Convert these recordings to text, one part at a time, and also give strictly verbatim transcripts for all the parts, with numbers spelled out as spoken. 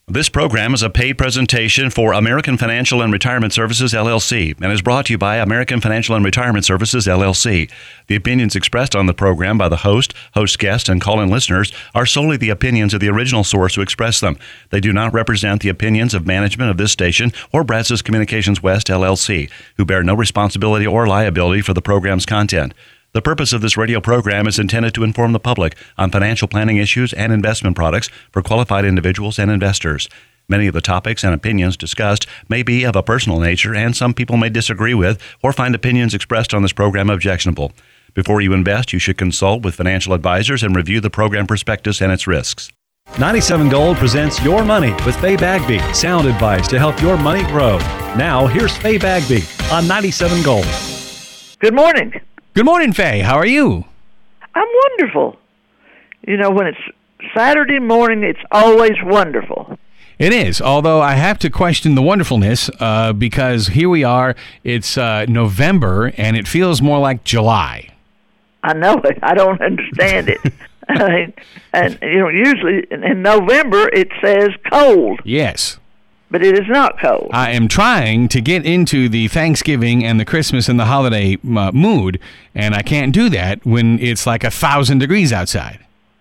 This program is a paid presentation for American Financial and Retirement Services, L L C, and is brought to you by American Financial and Retirement Services, L L C. The opinions expressed on the program by the host, host guest, and call-in listeners are solely the opinions of the original source who expressed them. They do not represent the opinions of management of this station or Brazos Communications West, L L C, who bear no responsibility or liability for the program's content. The purpose of this radio program is intended to inform the public on financial planning issues and investment products for qualified individuals and investors. Many of the topics and opinions discussed may be of a personal nature, and some people may disagree with or find opinions expressed on this program objectionable. Before you invest, you should consult with financial advisors and review the program prospectus and its risks. ninety-seven Gold presents Your Money with Faye Bagby. Sound advice to help your money grow. Now, here's Faye Bagby on ninety-seven Gold. Good morning. Good morning, Faye. How are you? I'm wonderful. You know, when it's Saturday morning, it's always wonderful. It is, although I have to question the wonderfulness uh, because here we are, it's uh, November, and it feels more like July. I know it. I don't understand it. I mean, and, you know, usually in, in November it says cold. Yes. But it is not cold. I am trying to get into the Thanksgiving and the Christmas and the holiday uh, mood, and I can't do that when it's like a thousand degrees outside.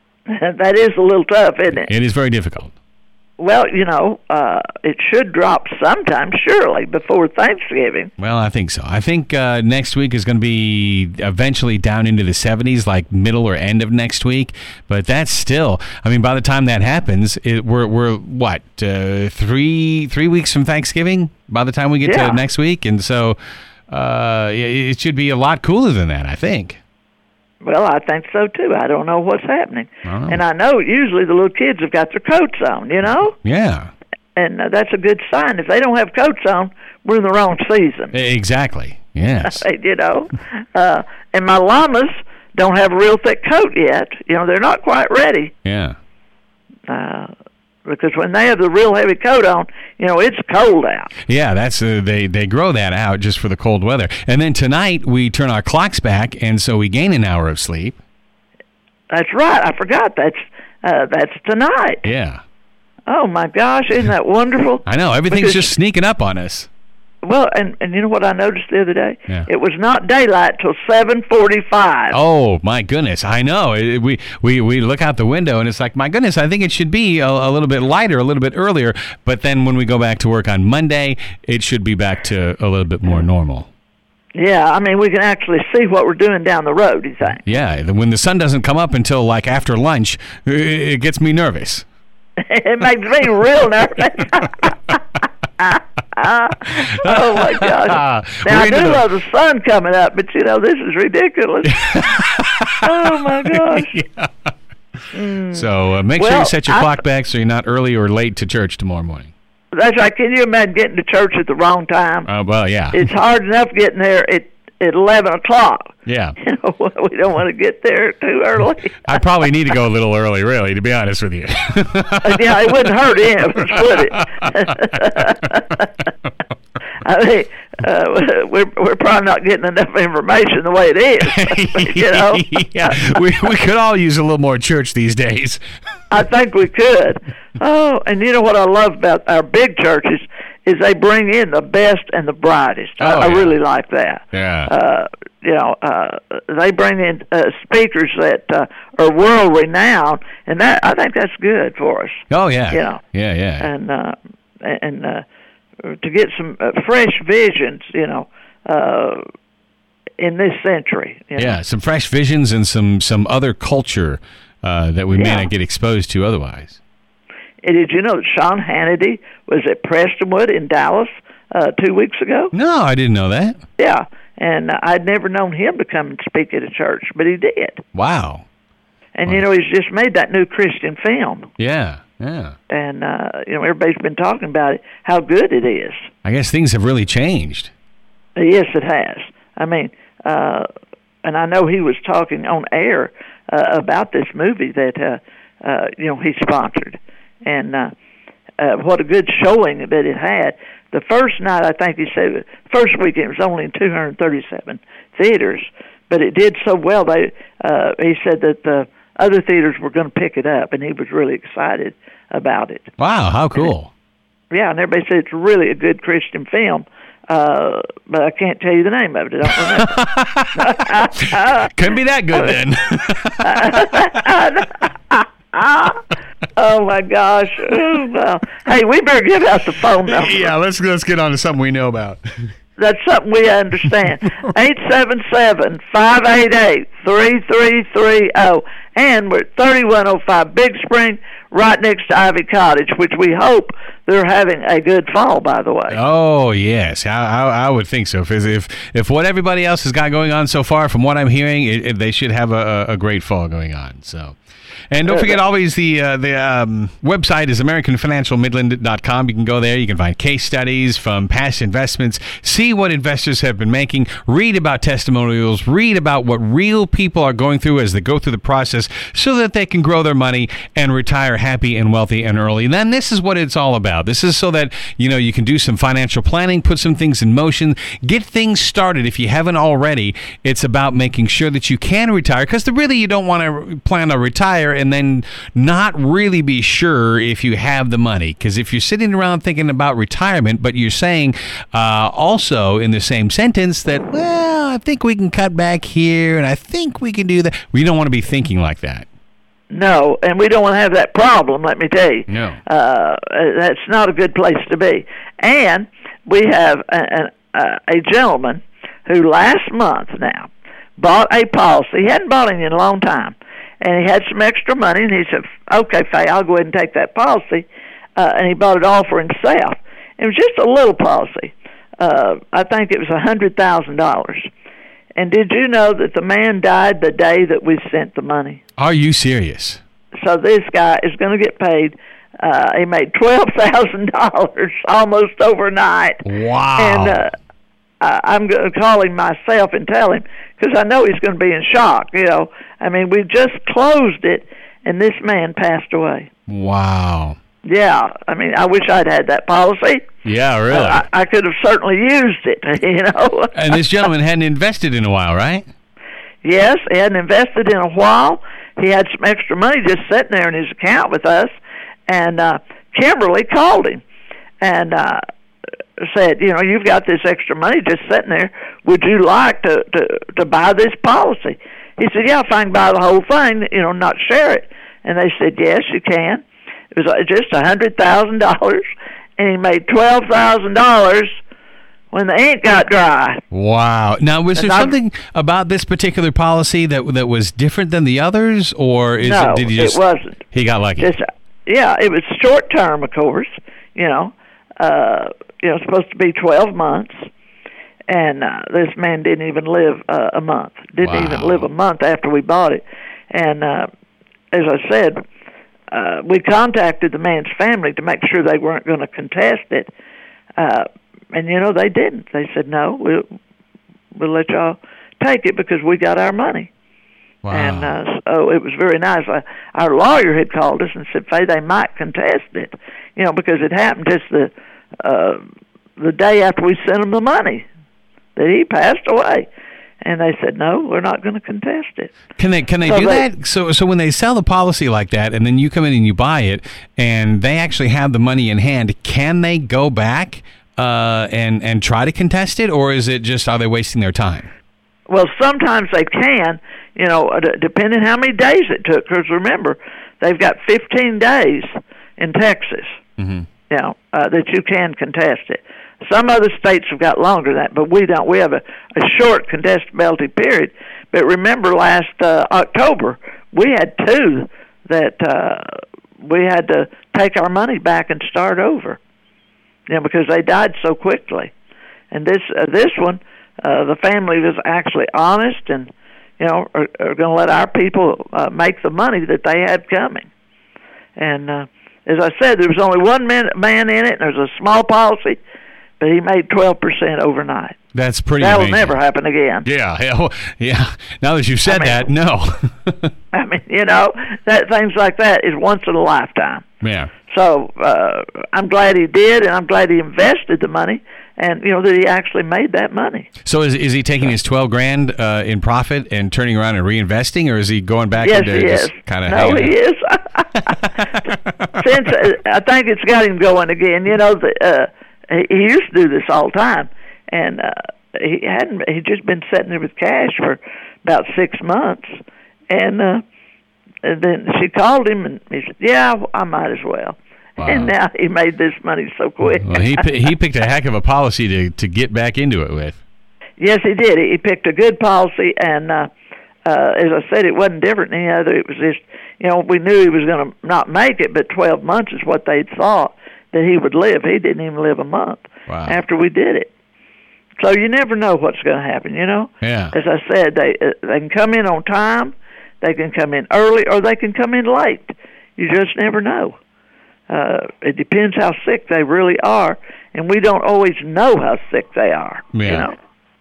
That is a little tough, isn't it? It is very difficult. Well, you know, uh, it should drop sometime, surely, before Thanksgiving. Well, I think so. I think uh, next week is going to be eventually down into the seventies, like middle or end of next week. But that's still, I mean, by the time that happens, it, we're, we're what, uh, three three weeks from Thanksgiving by the time we get yeah. to next week? And so uh, it should be a lot cooler than that, I think. Well, I think so, too. I don't know what's happening. I know. And I know usually the little kids have got their coats on, you know? Yeah. And uh, that's a good sign. If they don't have coats on, we're in the wrong season. Exactly. Yes. You know? Uh, and my llamas don't have a real thick coat yet. You know, they're not quite ready. Yeah. Uh, because when they have the real heavy coat on, you know, it's cold out. Yeah, that's uh, they they grow that out just for the cold weather. And then tonight we turn our clocks back, and so we gain an hour of sleep. That's right. I forgot. That's uh, that's tonight. Yeah. Oh my gosh, isn't that wonderful? I know, everything's because, just sneaking up on us. Well, and, and you know what I noticed the other day? Yeah. It was not daylight till seven forty-five. Oh, my goodness. I know. It, we, we, we look out the window, and it's like, my goodness, I think it should be a, a little bit lighter, a little bit earlier. But then when we go back to work on Monday, it should be back to a little bit more normal. Yeah, I mean, we can actually see what we're doing down the road, you think? Yeah, when the sun doesn't come up until, like, after lunch, it gets me nervous. It makes me real nervous. Oh my gosh! Now I do the... love the sun coming up, but you know this is ridiculous. Oh my gosh! Yeah. Mm. So uh, make well, sure you set your I... clock back so you're not early or late to church tomorrow morning. That's right. Can you imagine getting to church at the wrong time? Oh uh, well, yeah. It's hard enough getting there at at eleven o'clock. Yeah. You know, we don't want to get there too early. I probably need to go a little early, really, to be honest with you. Yeah, it wouldn't hurt him, would it? I mean, uh, we're we're probably not getting enough information the way it is. You know, yeah, we we could all use a little more church these days. I think we could. Oh, and you know what I love about our big churches is they bring in the best and the brightest. Oh, I, I yeah. really like that. Yeah. Uh, you know, uh, they bring in uh, speakers that uh, are world renowned, and that I think that's good for us. Oh yeah. You know. Yeah, yeah. And uh, and uh, to get some uh, fresh visions, you know, uh, in this century. You know? Yeah, some fresh visions and some some other culture uh, that we yeah. may not get exposed to otherwise. And did you know that Sean Hannity was at Prestonwood in Dallas uh, two weeks ago? No, I didn't know that. Yeah, and uh, I'd never known him to come and speak at a church, but he did. Wow. And, wow. you know, he's just made that new Christian film. Yeah, yeah. And, uh, you know, everybody's been talking about it, how good it is. I guess things have really changed. Yes, it has. I mean, uh, and I know he was talking on air uh, about this movie that, uh, uh, you know, he sponsored. And uh, uh, what a good showing that it had. The first night, I think he said, first weekend it was only in two hundred thirty-seven theaters, but it did so well. They uh, he said that the other theaters were going to pick it up, and he was really excited about it. Wow, how cool. Yeah, and everybody said it's really a good Christian film, uh, but I can't tell you the name of it. I don't remember. Couldn't be that good then. Oh, my gosh. Oh, well, hey, we better give out the phone number. Yeah, let's let's get on to something we know about. That's something we understand. eight seven seven, five eight eight, three three three zero. And we're at thirty-one oh five Big Spring, right next to Ivy Cottage, which we hope they're having a good fall, by the way. Oh, yes. I, I, I would think so. If, if if what everybody else has got going on so far, from what I'm hearing, it, it, they should have a, a great fall going on. So. And don't forget, always, the uh, the um, website is American Financial Midland dot com. You can go there. You can find case studies from past investments, see what investors have been making, read about testimonials, read about what real people are going through as they go through the process so that they can grow their money and retire happy and wealthy and early. And then this is what it's all about. This is so that, you know, you can do some financial planning, put some things in motion, get things started if you haven't already. It's about making sure that you can retire, because really you don't want to plan to retire and then not really be sure if you have the money. Because if you're sitting around thinking about retirement, but you're saying uh, also in the same sentence that, well, I think we can cut back here and I think we can do that. We don't want to be thinking like that. No, and we don't want to have that problem, let me tell you. No. Uh, that's not a good place to be. And we have a, a, a gentleman who last month now bought a policy. He hadn't bought any in a long time. And he had some extra money, and he said, okay, Faye, I'll go ahead and take that policy. Uh, and he bought it all for himself. It was just a little policy. Uh, I think it was one hundred thousand dollars. And did you know that the man died the day that we sent the money? Are you serious? So this guy is going to get paid. Uh, he made twelve thousand dollars almost overnight. Wow. And uh, I, I'm going to call him myself and tell him, because I know he's going to be in shock, you know. I mean, we just closed it, and this man passed away. Wow. Yeah, I mean, I wish I'd had that policy. Yeah, really. Uh, I, I could have certainly used it, you know. And this gentleman hadn't invested in a while, right? Yes, he hadn't invested in a while. He had some extra money just sitting there in his account with us, and uh, Kimberly called him and uh, said, you know, you've got this extra money just sitting there. Would you like to, to, to buy this policy? He said, yeah, if I can buy the whole thing, you know, not share it. And they said, yes, you can. It was just one hundred thousand dollars, and he made twelve thousand dollars when the ink got dry. Wow. Now, was there And something about this particular policy that that was different than the others, or is no, it, did he just... it wasn't. He got lucky. Just, yeah, it was short term, of course, you know. Uh, you know, supposed to be twelve months. And uh, this man didn't even live uh, a month. Didn't Wow. even live a month after we bought it. And uh, as I said, uh, we contacted the man's family to make sure they weren't going to contest it. Uh, and, you know, they didn't. They said, no, we'll, we'll let y'all take it because we got our money. Wow. And uh, so it was very nice. Uh, our lawyer had called us and said, Faye, they might contest it, you know, because it happened just the uh, the day after we sent them the money that he passed away. And they said, no, we're not going to contest it. Can they can they So do they- that? So so when they sell the policy like that, and then you come in and you buy it, and they actually have the money in hand, can they go back uh, and and try to contest it, or is it just, are they wasting their time? Well, sometimes they can, you know, uh, d- depending how many days it took. Because remember, they've got fifteen days in Texas, Mm-hmm. you know, uh, that you can contest it. Some other states have got longer than that, but we don't. We have a, a short contestability period. But remember, last uh, October, we had two that uh, we had to take our money back and start over, you know, because they died so quickly. And this uh, this one, uh, the family was actually honest and, you know, are, are going to let our people uh, make the money that they had coming. And uh, as I said, there was only one man, man in it, and there's a small policy, but he made twelve percent overnight. That's pretty That will amazing. never happen again. Yeah, yeah, well, yeah. Now that you've said I that, mean- no. I mean, you know, that things like that is once in a lifetime. Yeah. So uh, I'm glad he did, and I'm glad he invested the money, and you know that he actually made that money. So is is he taking his twelve grand uh, in profit and turning around and reinvesting, or is he going back yes, into he just is. kind of? No, he is. Since uh, I think it's got him going again. You know, the, uh, he, he used to do this all the time, and uh, he hadn't. He'd just been sitting there with cash for about six months, and, uh, and then she called him, and he said, "Yeah, I might as well." Wow. And now he made this money so quick. Well, he he picked a heck of a policy to to get back into it with. Yes, he did. He picked a good policy, and uh, uh, as I said, it wasn't different than any other. It was just, you know, we knew he was going to not make it, but twelve months is what they'd thought that he would live. He didn't even live a month wow. after we did it. So you never know what's going to happen, you know? Yeah. As I said, they uh, they can come in on time, they can come in early, or they can come in late. You just never know. Uh, it depends how sick they really are, and we don't always know how sick they are, yeah. you know?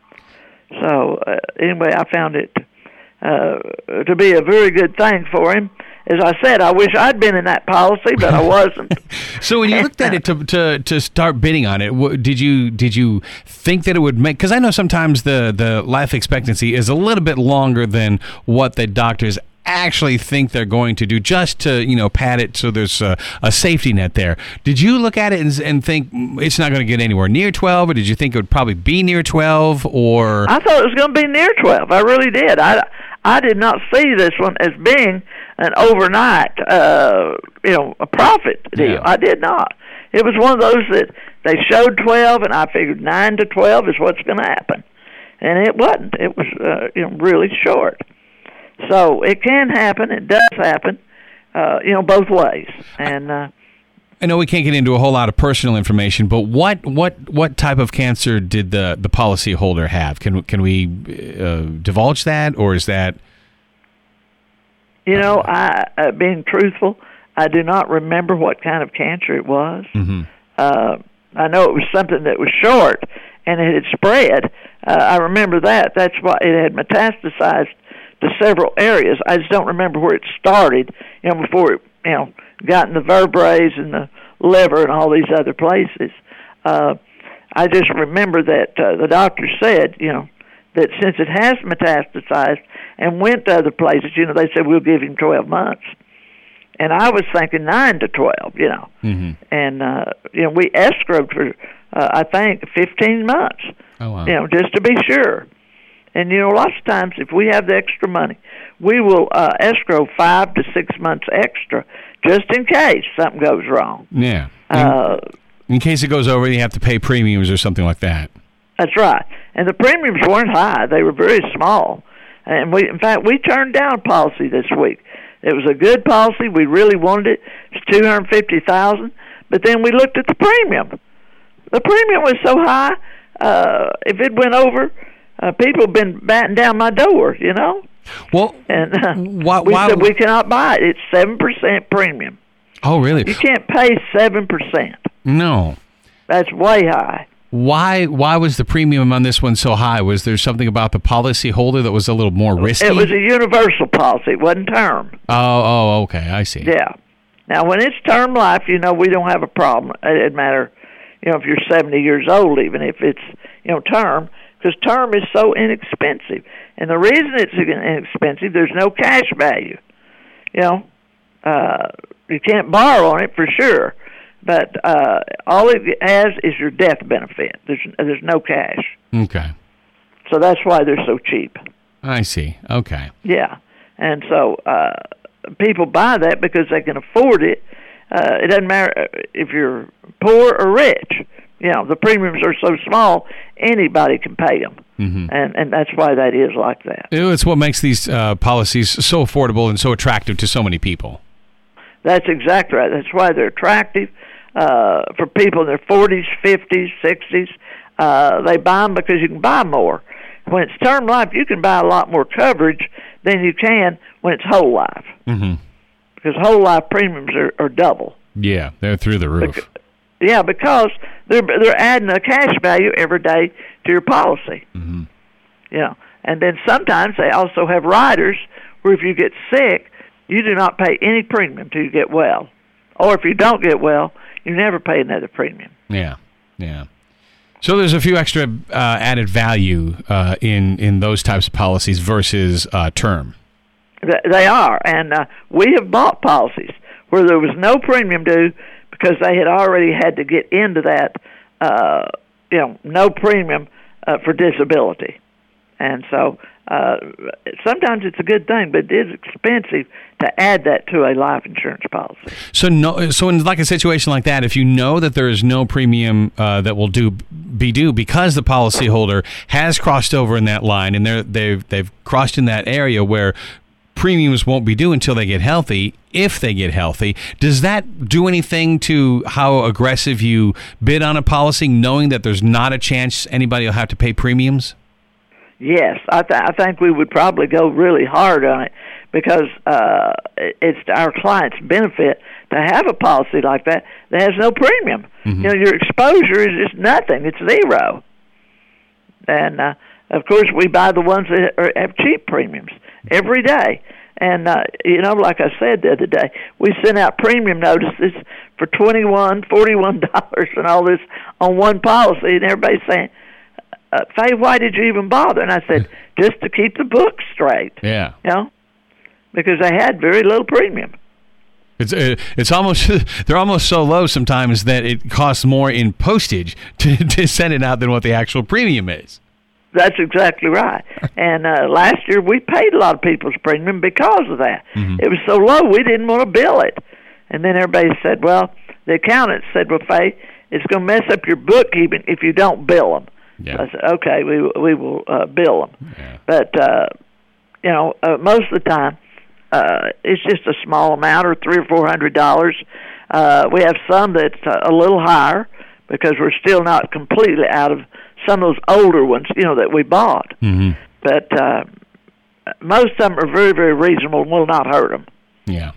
So, uh, anyway, I found it uh, to be a very good thing for him. As I said, I wish I'd been in that policy, but I wasn't. So when you looked at it to to to start bidding on it, what, did you did you think that it would make? Because I know sometimes the the life expectancy is a little bit longer than what the doctors actually think they're going to do, just to, you know, pad it so there's a, a safety net there. Did you look at it and, and think it's not going to get anywhere near twelve, or did you think it would probably be near twelve? Or I thought it was going to be near twelve. I really did. I, I did not see this one as being an overnight, uh, you know, a profit deal. Yeah. I did not. It was one of those that they showed twelve, and I figured nine to twelve is what's going to happen, and it wasn't. It was, uh, you know, really short. So it can happen. It does happen, uh, you know, both ways. And uh, I know we can't get into a whole lot of personal information, but what what, what type of cancer did the, the policyholder have? Can can we uh, divulge that, or is that? You know, I uh, being truthful, I do not remember what kind of cancer it was. Mm-hmm. Uh, I know it was something that was short, and it had spread. Uh, I remember that. That's why it had metastasized to several areas. I just don't remember where it started, you know, before it, you know, got in the vertebrae and the liver and all these other places. Uh, I just remember that uh, the doctor said, you know, that since it has metastasized and went to other places, you know, they said, we'll give him twelve months. And I was thinking nine to twelve, you know. Mm-hmm. And, uh, you know, we escrowed for, uh, I think, fifteen months, oh, wow. you know, just to be sure. And, you know, lots of times if we have the extra money, we will uh, escrow five to six months extra just in case something goes wrong. Yeah. In, Uh, in case it goes over, you have to pay premiums or something like that. That's right. And the premiums weren't high. They were very small. And we, in fact, we turned down a policy this week. It was a good policy. We really wanted it. It's two hundred fifty thousand dollars. But then we looked at the premium. The premium was so high, uh, if it went over, uh, people have been batting down my door, you know? Well, and uh, why, we why, said we cannot buy it. It's seven percent premium. Oh, really? You can't pay seven percent. No. That's way high. Why Why was the premium on this one so high? Was there something about the policy holder that was a little more risky? It was a universal policy. It wasn't term. Oh, oh, okay. I see. Yeah. Now, when it's term life, you know, we don't have a problem. It doesn't matter, you know, if you're seventy years old, even if it's, you know, term, because term is so inexpensive. And the reason it's inexpensive, there's no cash value. You know, uh, you can't borrow on it for sure. But uh, all it has is your death benefit. There's there's no cash. Okay. So that's why they're so cheap. I see. Okay. Yeah. And so uh, people buy that because they can afford it. Uh, it doesn't matter if you're poor or rich. You know, the premiums are so small, anybody can pay them. Mm-hmm. And, and that's why that is like that. It's what makes these uh, policies so affordable and so attractive to so many people. That's exactly right. That's why they're attractive. Uh, for people in their forties, fifties, sixties, uh, they buy them because you can buy more. When it's term life, you can buy a lot more coverage than you can when it's whole life. Mm-hmm. Because whole life premiums are, are double. Yeah, they're through the roof. Because, yeah, because they're they're adding a cash value every day to your policy. Mm-hmm. You know, and then sometimes they also have riders where if you get sick, you do not pay any premium till you get well, or if you don't get well, you never pay another premium. Yeah, yeah. So there's a few extra uh, added value uh, in in those types of policies versus uh, term. They are, and uh, we have bought policies where there was no premium due because they had already had to get into that, uh, you know, no premium uh, for disability. And so uh, sometimes it's a good thing, but it is expensive to add that to a life insurance policy. So no, so in like a situation like that, if you know that there is no premium uh, that will do be due because the policyholder has crossed over in that line and they're, they've they've crossed in that area where premiums won't be due until they get healthy, if they get healthy, does that do anything to how aggressive you bid on a policy, knowing that there's not a chance anybody will have to pay premiums? Yes, I, th- I think we would probably go really hard on it because uh, it's to our client's benefit to have a policy like that that has no premium. Mm-hmm. You know, your exposure is just nothing; it's zero. And uh, of course, we buy the ones that are, have cheap premiums every day. And uh, you know, like I said the other day, we sent out premium notices for twenty-one dollars, forty-one dollars, and all this on one policy, and everybody's saying, Uh, Faye, why did you even bother? And I said, just to keep the books straight. Yeah. You know, because they had very little premium. It's uh, it's almost they're almost so low sometimes that it costs more in postage to, to send it out than what the actual premium is. That's exactly right. And uh, last year we paid a lot of people's premium because of that. Mm-hmm. It was so low we didn't want to bill it. And then everybody said, well, the accountant said, well, Faye, it's going to mess up your bookkeeping if you don't bill them. Yeah. So I said, okay, we we will uh, bill them. Yeah. But, uh, you know, uh, most of the time, uh, it's just a small amount, or three or four hundred dollars. Uh, we have some that's a little higher because we're still not completely out of some of those older ones, you know, that we bought. Mm-hmm. But uh, most of them are very, very reasonable and will not hurt them. Yeah.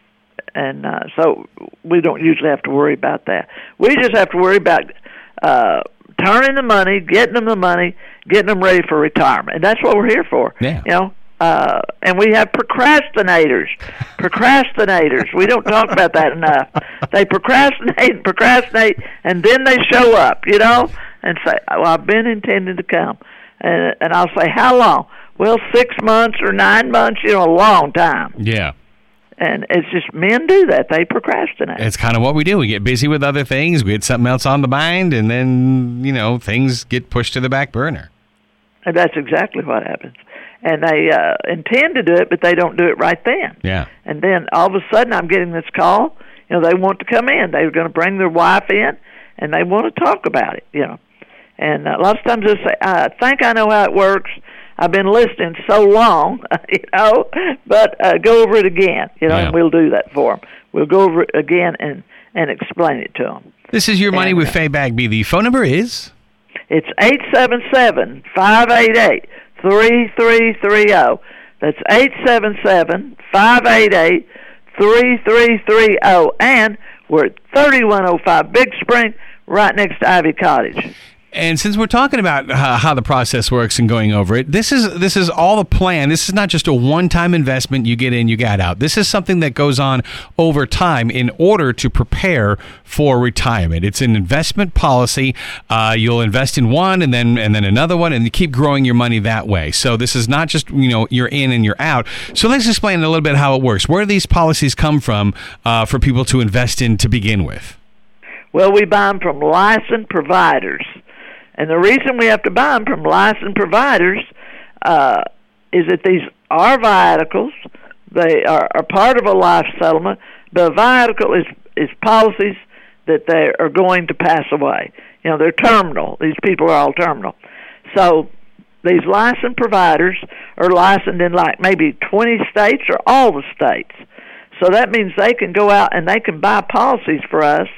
And uh, so we don't usually have to worry about that. We just have to worry about uh, turning the money, getting them the money, getting them ready for retirement. And that's what we're here for. Yeah. You know, uh, and we have procrastinators. Procrastinators. We don't talk about that enough. They procrastinate and procrastinate, and then they show up, you know, and say, well, I've been intending to come. And, and I'll say, how long? Well, six months or nine months, you know, a long time. Yeah. And it's just men do that. They procrastinate. It's kind of what we do. We get busy with other things. We get something else on the mind, and then, you know, things get pushed to the back burner. And that's exactly what happens. And they uh, intend to do it, but they don't do it right then. Yeah. And then all of a sudden I'm getting this call. You know, they want to come in. They're going to bring their wife in, and they want to talk about it, you know. And a lot of times they'll say, I think I know how it works. I've been listening so long, you know, but uh, go over it again, you know, yeah. and we'll do that for them. We'll go over it again and, and explain it to them. This is Your Money and, with Faye Bagby. The phone number is? It's eight seven seven, five eight eight, three three three zero. That's eight seven seven, five eight eight, three three three zero. And we're at thirty-one oh five Big Spring, right next to Ivy Cottage. And since we're talking about uh, how the process works and going over it, this is this is all the plan. This is not just a one-time investment. You get in, you get out. This is something that goes on over time in order to prepare for retirement. It's an investment policy. Uh, you'll invest in one and then and then another one, and you keep growing your money that way. So this is not just, you know, you're in and you're out. So let's explain a little bit how it works. Where do these policies come from uh, for people to invest in to begin with? Well, we buy them from licensed providers. And the reason we have to buy them from licensed providers uh, is that these are viaticals. They are, are part of a life settlement. But a viatical is, is policies that they are going to pass away. You know, they're terminal. These people are all terminal. So these licensed providers are licensed in like maybe twenty states or all the states. So that means they can go out and they can buy policies for us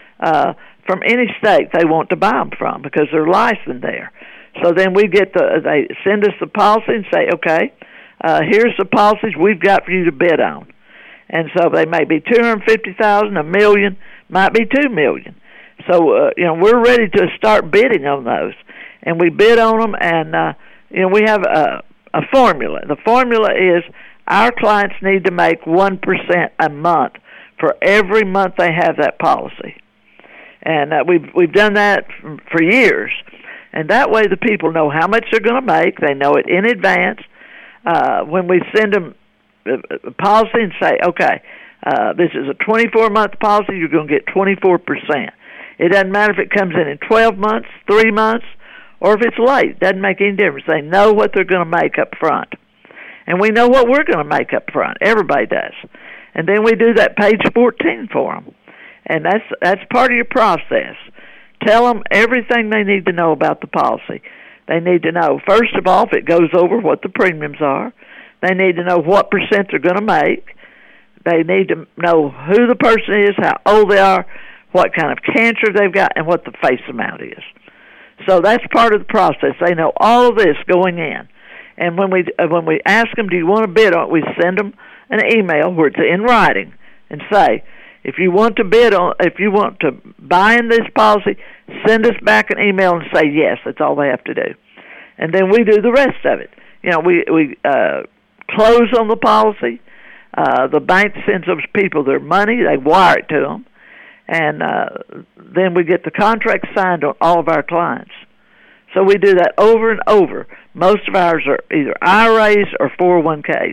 uh from any state they want to buy them from because they're licensed there. So then we get the, they send us the policy and say, okay, uh, here's the policies we've got for you to bid on. And so they may be two hundred fifty thousand dollars, a million, might be two million dollars. So, uh, you know, we're ready to start bidding on those. And we bid on them, and, uh, you know, we have a, a formula. The formula is our clients need to make one percent a month for every month they have that policy. And uh, we've we've done that f- for years, and that way the people know how much they're going to make. They know it in advance. Uh, when we send them a policy and say, okay, uh, this is a twenty-four month policy, you're going to get twenty-four percent. It doesn't matter if it comes in in twelve months, three months, or if it's late. It doesn't make any difference. They know what they're going to make up front. And we know what we're going to make up front. Everybody does. And then we do that page fourteen for them. And that's that's part of your process. Tell them everything they need to know about the policy. They need to know, first of all, if it goes over, what the premiums are. They need to know what percent they're going to make. They need to know who the person is, how old they are, what kind of cancer they've got, and what the face amount is. So that's part of the process. They know all of this going in. And when we when we ask them, do you want to bid on it, we send them an email where it's in writing and say, if you want to bid on, if you want to buy in this policy, send us back an email and say yes. That's all they have to do. And then we do the rest of it. You know, we, we uh, close on the policy. Uh, the bank sends those people their money. They wire it to them. And uh, then we get the contract signed on all of our clients. So we do that over and over. Most of ours are either I R As or four oh one Ks.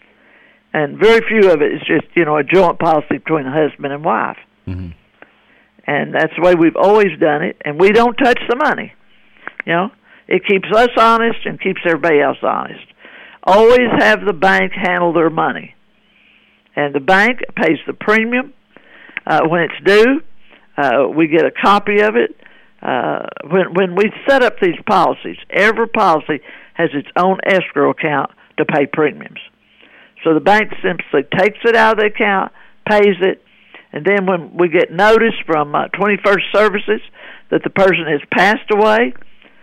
And very few of it is just, you know, a joint policy between a husband and wife. Mm-hmm. And that's the way we've always done it. And we don't touch the money. You know, it keeps us honest and keeps everybody else honest. Always have the bank handle their money. And the bank pays the premium. Uh, when it's due, uh, we get a copy of it. Uh, when when we set up these policies, every policy has its own escrow account to pay premiums. So the bank simply takes it out of the account, pays it, and then when we get notice from uh, twenty-first Services that the person has passed away,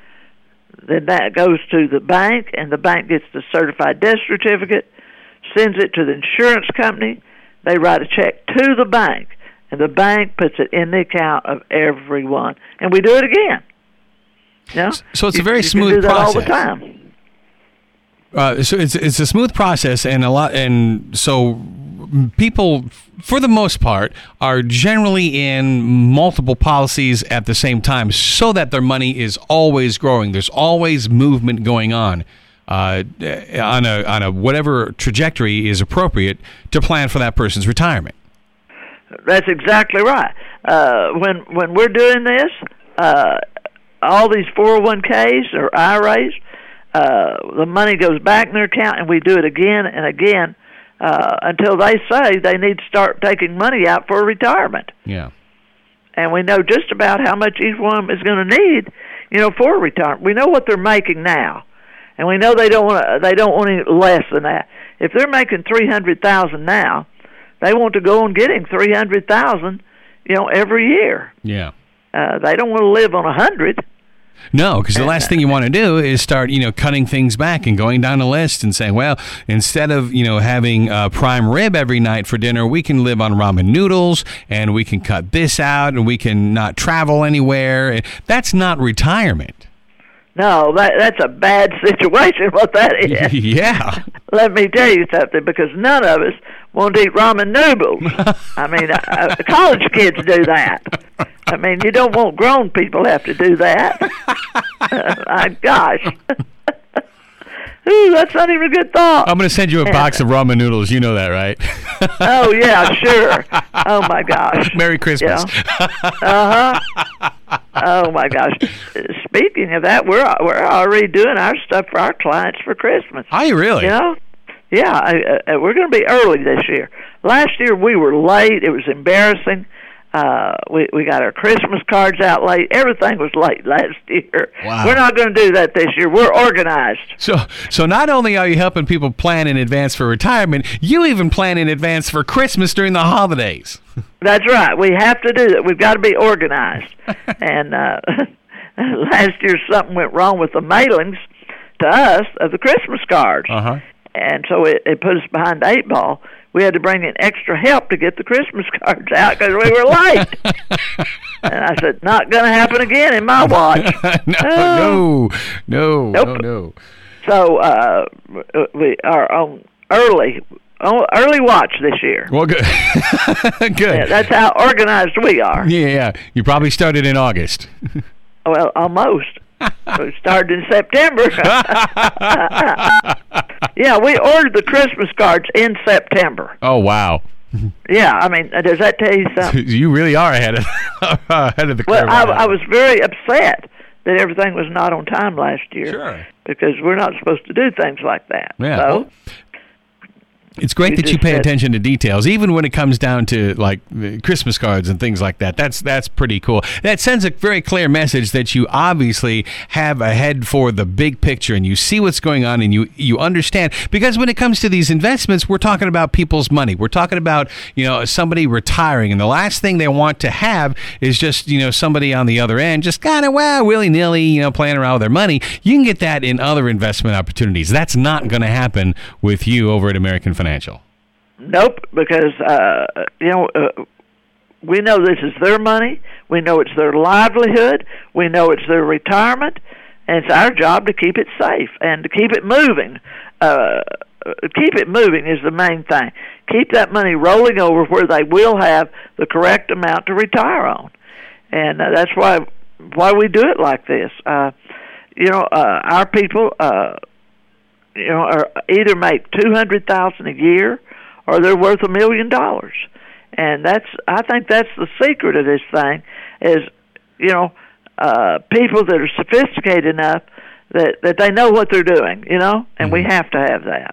then that goes to the bank, and the bank gets the certified death certificate, sends it to the insurance company. They write a check to the bank, and the bank puts it in the account of everyone. And we do it again. You know? So it's you, a very you smooth can do that process. all the time. Uh, so it's it's a smooth process, and a lot, and so people, for the most part, are generally in multiple policies at the same time, so that their money is always growing. There's always movement going on, uh, on a on a whatever trajectory is appropriate to plan for that person's retirement. That's exactly right. Uh, when when we're doing this, uh, all these four oh one Ks or I R As. Uh, the money goes back in their account, and we do it again and again uh, until they say they need to start taking money out for retirement. Yeah. And we know just about how much each one is going to need, you know, for retirement. We know what they're making now, and we know they don't want they don't want any less than that. If they're making three hundred thousand now, they want to go on getting three hundred thousand, you know, every year. Yeah. Uh, they don't want to live on a hundred. No, because the last thing you want to do is start, you know, cutting things back and going down the list and saying, well, instead of, you know, having uh, prime rib every night for dinner, we can live on ramen noodles, and we can cut this out, and we can not travel anywhere. That's not retirement. No, that that's a bad situation, what that is. Yeah. Let me tell you something, because none of us want to eat ramen noodles. I mean, uh, college kids do that. I mean, you don't want grown people to have to do that. uh, my gosh. Ooh, that's not even a good thought. I'm going to send you a box of ramen noodles. You know that, right? Oh, yeah, sure. Oh, my gosh. Merry Christmas. Yeah. Uh-huh. Oh, my gosh. Speaking of that, we're we're already doing our stuff for our clients for Christmas. Are you really? You know? Yeah, I, uh, we're going to be early this year. Last year, we were late. It was embarrassing. Uh, we we got our Christmas cards out late. Everything was late last year. Wow. We're not going to do that this year. We're organized. So so not only are you helping people plan in advance for retirement, you even plan in advance for Christmas during the holidays. That's right. We have to do that. We've got to be organized. and uh, last year something went wrong with the mailings to us of the Christmas cards. Uh-huh. And so it, it put us behind the eight ball. We had to bring in extra help to get the Christmas cards out because we were late. And I said, not going to happen again in my watch. no, uh, no, no, nope. no, no. So uh, we are on early oh, early watch this year. Well, good. Good. Yeah, that's how organized we are. Yeah, yeah. You probably started in August. Well, almost. We started in September. Yeah, we ordered the Christmas cards in September. Oh, wow. Yeah, I mean, does that tell you something? You really are ahead of ahead of the curve. Well, I, I was very upset that everything was not on time last year. Sure. Because we're not supposed to do things like that. Yeah. So, it's great You that you just pay said- attention to details, even when it comes down to like the Christmas cards and things like that. That's that's pretty cool. That sends a very clear message that you obviously have a head for the big picture and you see what's going on and you you understand. Because when it comes to these investments, we're talking about people's money. We're talking about, you know, somebody retiring, and the last thing they want to have is just, you know, somebody on the other end just kind of well willy nilly, you know, playing around with their money. You can get that in other investment opportunities. That's not going to happen with you over at American Financial. nope, because, uh, you know, uh, we know this is their money. We know it's their livelihood. We know it's their retirement. And it's our job to keep it safe and to keep it moving. Uh, keep it moving is the main thing. Keep that money rolling over where they will have the correct amount to retire on. And uh, that's why why we do it like this. Uh, you know, uh, our people, uh, you know, are either make two hundred thousand dollars a year or they're worth a million dollars. And that's, I think that's the secret of this thing is, you know, uh, people that are sophisticated enough that, that they know what they're doing, you know, and mm-hmm. we have to have that.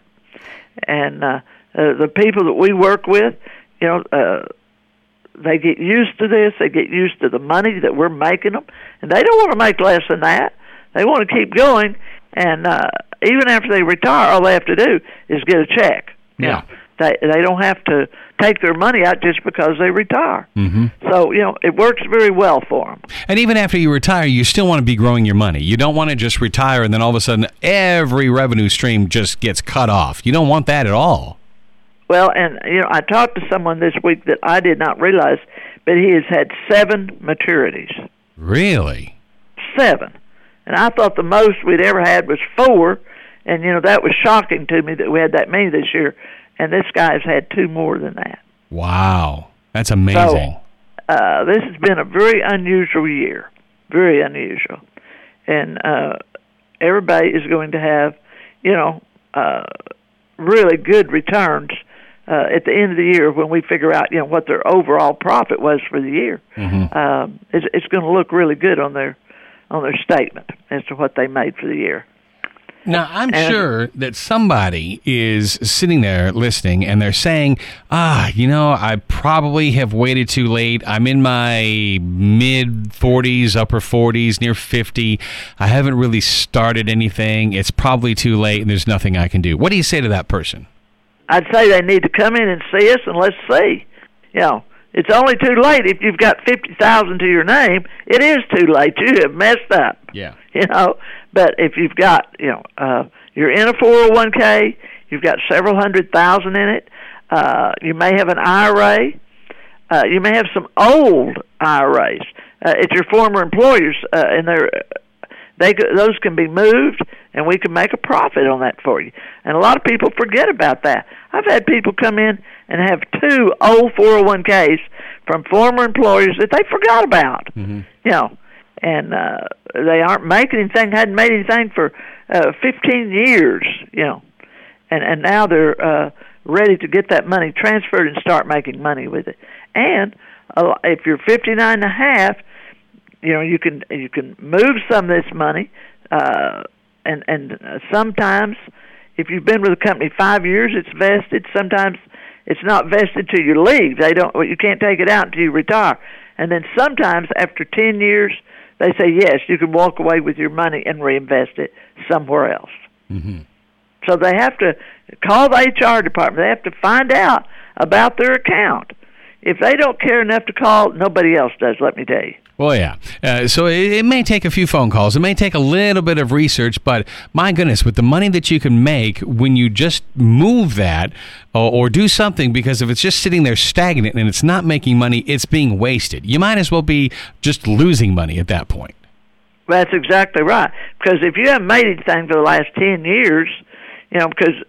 And uh, uh, the people that we work with, you know, uh, they get used to this. They get used to the money that we're making them, and they don't want to make less than that. They want to keep going, and uh, even after they retire, all they have to do is get a check. You Yeah. know, they they don't have to take their money out just because they retire. Mm-hmm. So, you know, it works very well for them. And even after you retire, you still want to be growing your money. You don't want to just retire and then all of a sudden every revenue stream just gets cut off. You don't want that at all. Well, and, you know, I talked to someone this week that I did not realize, but he has had seven maturities. Really? Seven. And I thought the most we'd ever had was four, and, you know, that was shocking to me that we had that many this year, and this guy's had two more than that. Wow. That's amazing. So, uh, this has been a very unusual year, very unusual. And uh, everybody is going to have, you know, uh, really good returns uh, at the end of the year when we figure out, you know, what their overall profit was for the year. Mm-hmm. Um, it's, it's going to look really good on their on their statement as to what they made for the year. Now, I'm And- sure that somebody is sitting there listening and they're saying, ah, you know, I probably have waited too late. I'm in my mid forties, upper forties, near fifty. I haven't really started anything. It's probably too late and there's nothing I can do. What do you say to that person? I'd say they need to come in and see us, and let's see. You know, it's only too late if you've got fifty thousand to your name. It is too late. You have messed up. Yeah. You know, but if you've got, you know, uh, you're in a four oh one k, you've got several hundred thousand in it. Uh, you may have an I R A. Uh, you may have some old I R As. Uh, it's your former employers, uh, and they're they those can be moved, and we can make a profit on that for you. And a lot of people forget about that. I've had people come in and have two old four oh one k's from former employers that they forgot about. Mm-hmm. You know, and uh, they aren't making anything, hadn't made anything for uh, fifteen years. You know, and and now they're uh, ready to get that money transferred and start making money with it. And uh, if you're fifty-nine and a half, you know, you can you can move some of this money, uh, and and uh, sometimes if you've been with a company five years, it's vested. Sometimes it's not vested till you leave. They don't. You can't take it out until you retire. And then sometimes after ten years, they say yes, you can walk away with your money and reinvest it somewhere else. Mm-hmm. So they have to call the H R department. They have to find out about their account. If they don't care enough to call, nobody else does, let me tell you. Well, yeah. Uh, so it, it may take a few phone calls. It may take a little bit of research, but my goodness, with the money that you can make when you just move that or, or do something, because if it's just sitting there stagnant and it's not making money, it's being wasted. You might as well be just losing money at that point. That's exactly right. Because if you haven't made anything for the last ten years, you know, because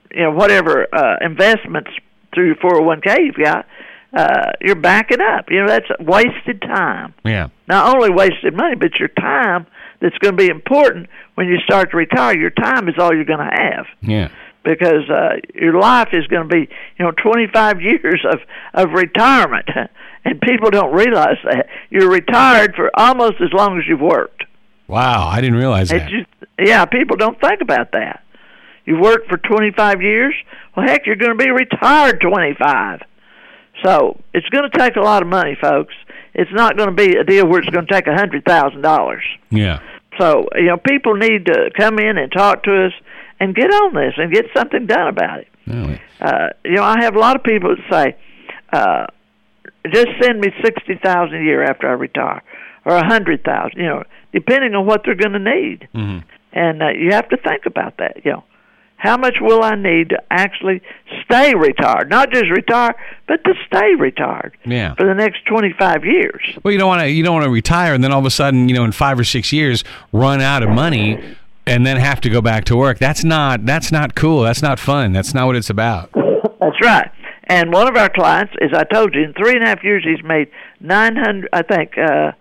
you know, whatever uh, investments through your four oh one k you've got, uh, you're backing up. You know, that's wasted time. Yeah. Not only wasted money, but your time that's going to be important when you start to retire. Your time is all you're going to have. Yeah. Because uh, your life is going to be, you know, twenty-five years of, of retirement. And people don't realize that. You're retired for almost as long as you've worked. Wow, I didn't realize that. Just, yeah, people don't think about that. You've worked for twenty-five years, well, heck, you're going to be retired twenty-five. So it's going to take a lot of money, folks. It's not going to be a deal where it's going to take one hundred thousand dollars. Yeah. So, you know, people need to come in and talk to us and get on this and get something done about it. Really? Uh, you know, I have a lot of people that say, uh, just send me sixty thousand dollars a year after I retire, or one hundred thousand dollars, you know, depending on what they're going to need. Mm-hmm. And uh, you have to think about that, you know. How much will I need to actually stay retired? Not just retire, but to stay retired yeah. for the next twenty-five years. Well, you don't want to you don't want to retire and then all of a sudden, you know, in five or six years, run out of money and then have to go back to work. That's not that's not cool. That's not fun. That's not what it's about. That's right. And one of our clients, as I told you, in three and a half years, he's made nine hundred. I think uh,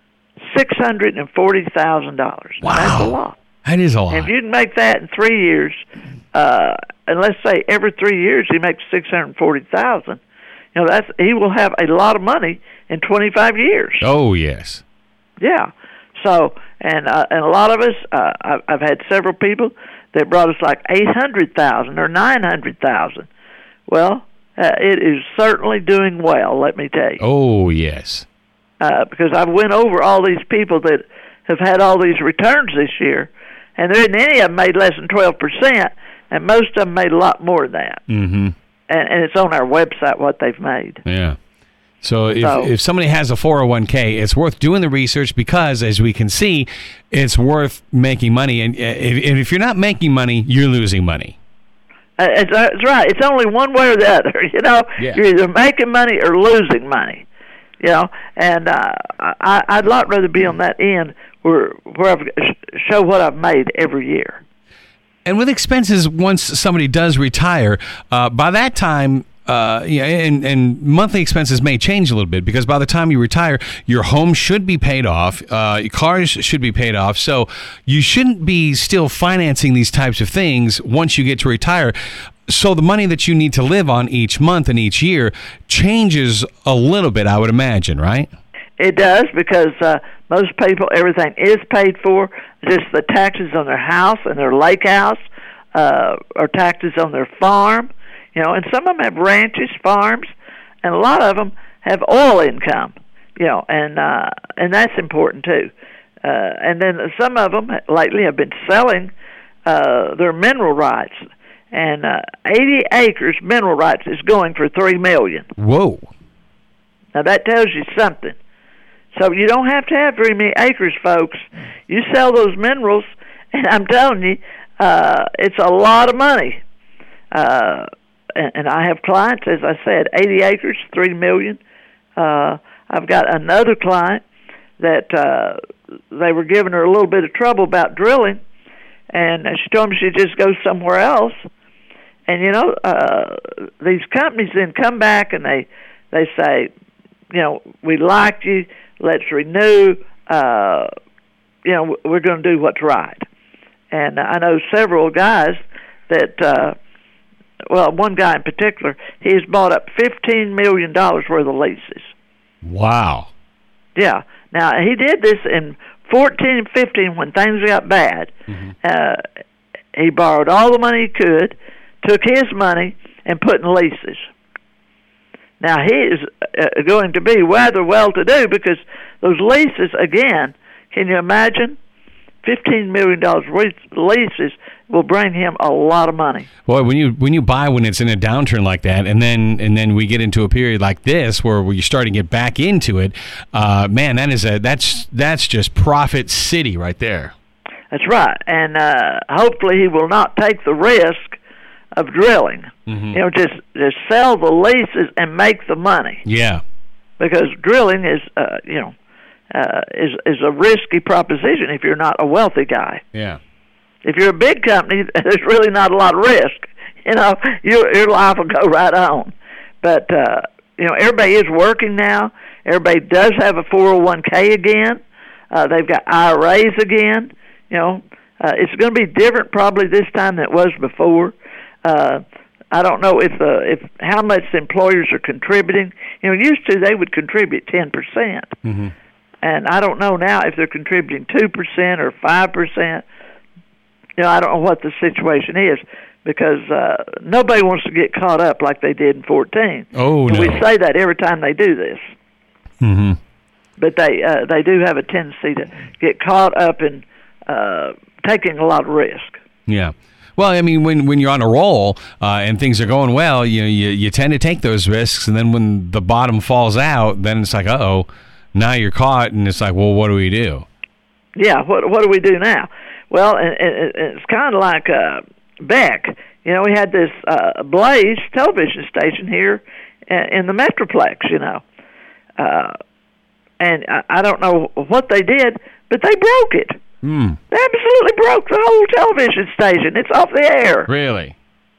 six hundred and forty thousand dollars. Wow, that's a lot. That is a lot. And if you can make that in three years, uh, and let's say every three years he makes six hundred forty thousand, you know, that's he will have a lot of money in twenty-five years. Oh yes. Yeah. So, and uh, and a lot of us, uh, I've, I've had several people that brought us like eight hundred thousand or nine hundred thousand. Well, uh, it is certainly doing well. Let me tell you. Oh yes. Uh, because I went over all these people that have had all these returns this year. And there isn't any of them made less than twelve percent, and most of them made a lot more than that. Mm-hmm. And, and it's on our website what they've made. Yeah. So if, so if somebody has a four oh one k, it's worth doing the research because, as we can see, it's worth making money. And if, if you're not making money, you're losing money. Uh, it's, uh, it's right. It's only one way or the other. You know, yeah. You're either making money or losing money. You know, and uh, I, I'd lot rather be on that end where where I show what I've made every year. And with expenses, once somebody does retire, uh, by that time, uh, yeah, and, and monthly expenses may change a little bit because by the time you retire, your home should be paid off, uh, your cars should be paid off. So you shouldn't be still financing these types of things once you get to retire. So the money that you need to live on each month and each year changes a little bit, I would imagine, right? It does because uh, most people, everything is paid for. Just the taxes on their house and their lake house, uh, or taxes on their farm. You know, and some of them have ranches, farms, and a lot of them have oil income. You know, and uh, and that's important too. Uh, and then some of them lately have been selling uh, their mineral rights. And uh, eighty acres mineral rights is going for three million dollars. Whoa! Now that tells you something. So you don't have to have very many acres, folks. You sell those minerals, and I'm telling you, uh, it's a lot of money. Uh, and, and I have clients, as I said, eighty acres, three million dollars. Uh, I've got another client that uh, they were giving her a little bit of trouble about drilling, and she told me she'd just go somewhere else. And, you know, uh, these companies then come back and they they say, you know, we liked you, let's renew, uh, you know, we're going to do what's right. And I know several guys that, uh, well, one guy in particular, he's bought up fifteen million dollars worth of leases. Wow. Yeah. Now, he did this in fourteen and fifteen when things got bad. Mm-hmm. Uh, he borrowed all the money he could, took his money, and put in leases. Now, he is uh, going to be rather well-to-do because those leases, again, can you imagine? fifteen million dollars leases will bring him a lot of money. Boy, when you when you buy when it's in a downturn like that, and then and then we get into a period like this where we're starting to get back into it, uh, man, that is a that's that's just profit city right there. That's right, and uh, hopefully he will not take the risk of drilling. Mm-hmm. You know, just just sell the leases and make the money. Yeah, because drilling is uh, you know. Uh, is is a risky proposition if you're not a wealthy guy. Yeah. If you're a big company, there's really not a lot of risk. you know, your your life will go right on. But uh, you know, everybody is working now. Everybody does have a four oh one k again. Uh, they've got I R As again. You know, uh, it's going to be different probably this time than it was before. Uh, I don't know if the if how much the employers are contributing. You know, used to they would contribute ten percent, mm-hmm. and I don't know now if they're contributing two percent or five percent. You know, I don't know what the situation is because uh, nobody wants to get caught up like they did in fourteen. Oh and no! We say that every time they do this. Mm-hmm. But they uh, they do have a tendency to get caught up in uh, taking a lot of risk. Yeah. Well, I mean, when, when you're on a roll uh, and things are going well, you, you you tend to take those risks, and then when the bottom falls out, then it's like, uh-oh, now you're caught, and it's like, well, what do we do? Yeah, what what do we do now? Well, and, and it's kind of like uh, Beck. You know, we had this uh, Blaze television station here in the Metroplex, you know. Uh, and I, I don't know what they did, but they broke it. Mm. They absolutely broke the whole television station. It's off the air. Really?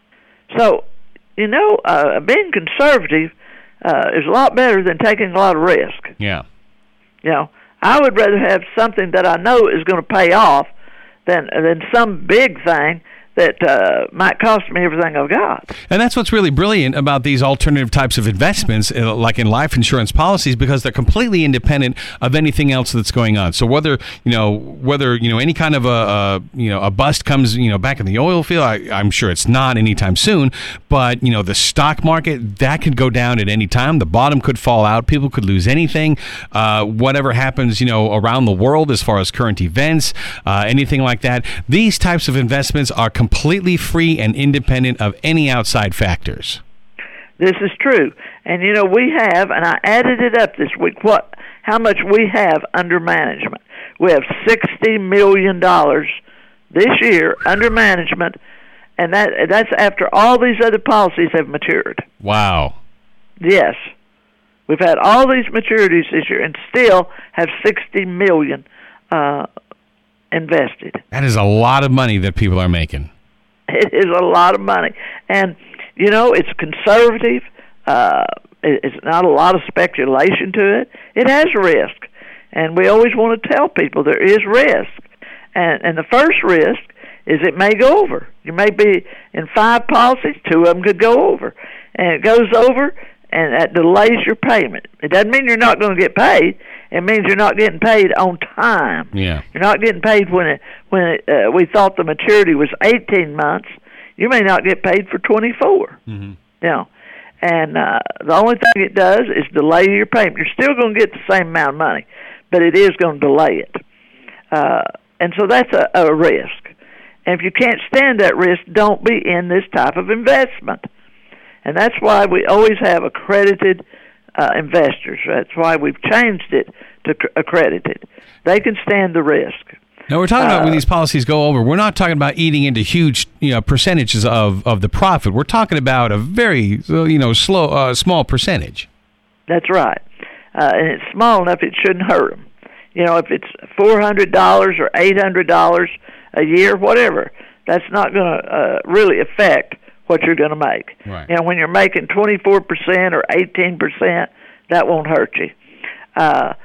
So, you know, uh, being conservative uh, is a lot better than taking a lot of risk. Yeah. You know, I would rather have something that I know is going to pay off than than some big thing that uh, might cost me everything I've got. And that's what's really brilliant about these alternative types of investments, uh, like in life insurance policies, because they're completely independent of anything else that's going on. So whether, you know, whether, you know, any kind of a, a you know, a bust comes, you know, back in the oil field, I, I'm sure it's not anytime soon, but, you know, the stock market, that could go down at any time. The bottom could fall out. People could lose anything. Uh, whatever happens, you know, around the world as far as current events, uh, anything like that. These types of investments are completely free and independent of any outside factors. This is true. And, you know, we have, and I added it up this week, what, how much we have under management. We have sixty million dollars this year under management, and that that's after all these other policies have matured. Wow. Yes. We've had all these maturities this year and still have sixty million dollars uh, invested. That is a lot of money that people are making. It is a lot of money. And, you know, it's conservative. Uh, it's not a lot of speculation to it. It has risk. And we always want to tell people there is risk. And, and the first risk is it may go over. You may be in five policies, two of them could go over. And it goes over, and that delays your payment. It doesn't mean you're not going to get paid. It means you're not getting paid on time. Yeah. You're not getting paid when it when it, uh, we thought the maturity was eighteen months. You may not get paid for twenty-four. Mm-hmm. You know, and uh, the only thing it does is delay your payment. You're still going to get the same amount of money, but it is going to delay it. Uh, and so that's a, a risk. And if you can't stand that risk, don't be in this type of investment. And that's why we always have accredited uh, investors. That's why we've changed it to cr- accredited. They can stand the risk. Now, we're talking about Uh, when these policies go over, we're not talking about eating into huge, you know, percentages of, of the profit. We're talking about a very, you know, slow, uh, small percentage. That's right. Uh, and it's small enough it shouldn't hurt them. You know, if it's four hundred dollars or eight hundred dollars a year, whatever, that's not going to uh, really affect what you're going to make. Right. You know, when you're making twenty-four percent or eighteen percent, that won't hurt you. Uh,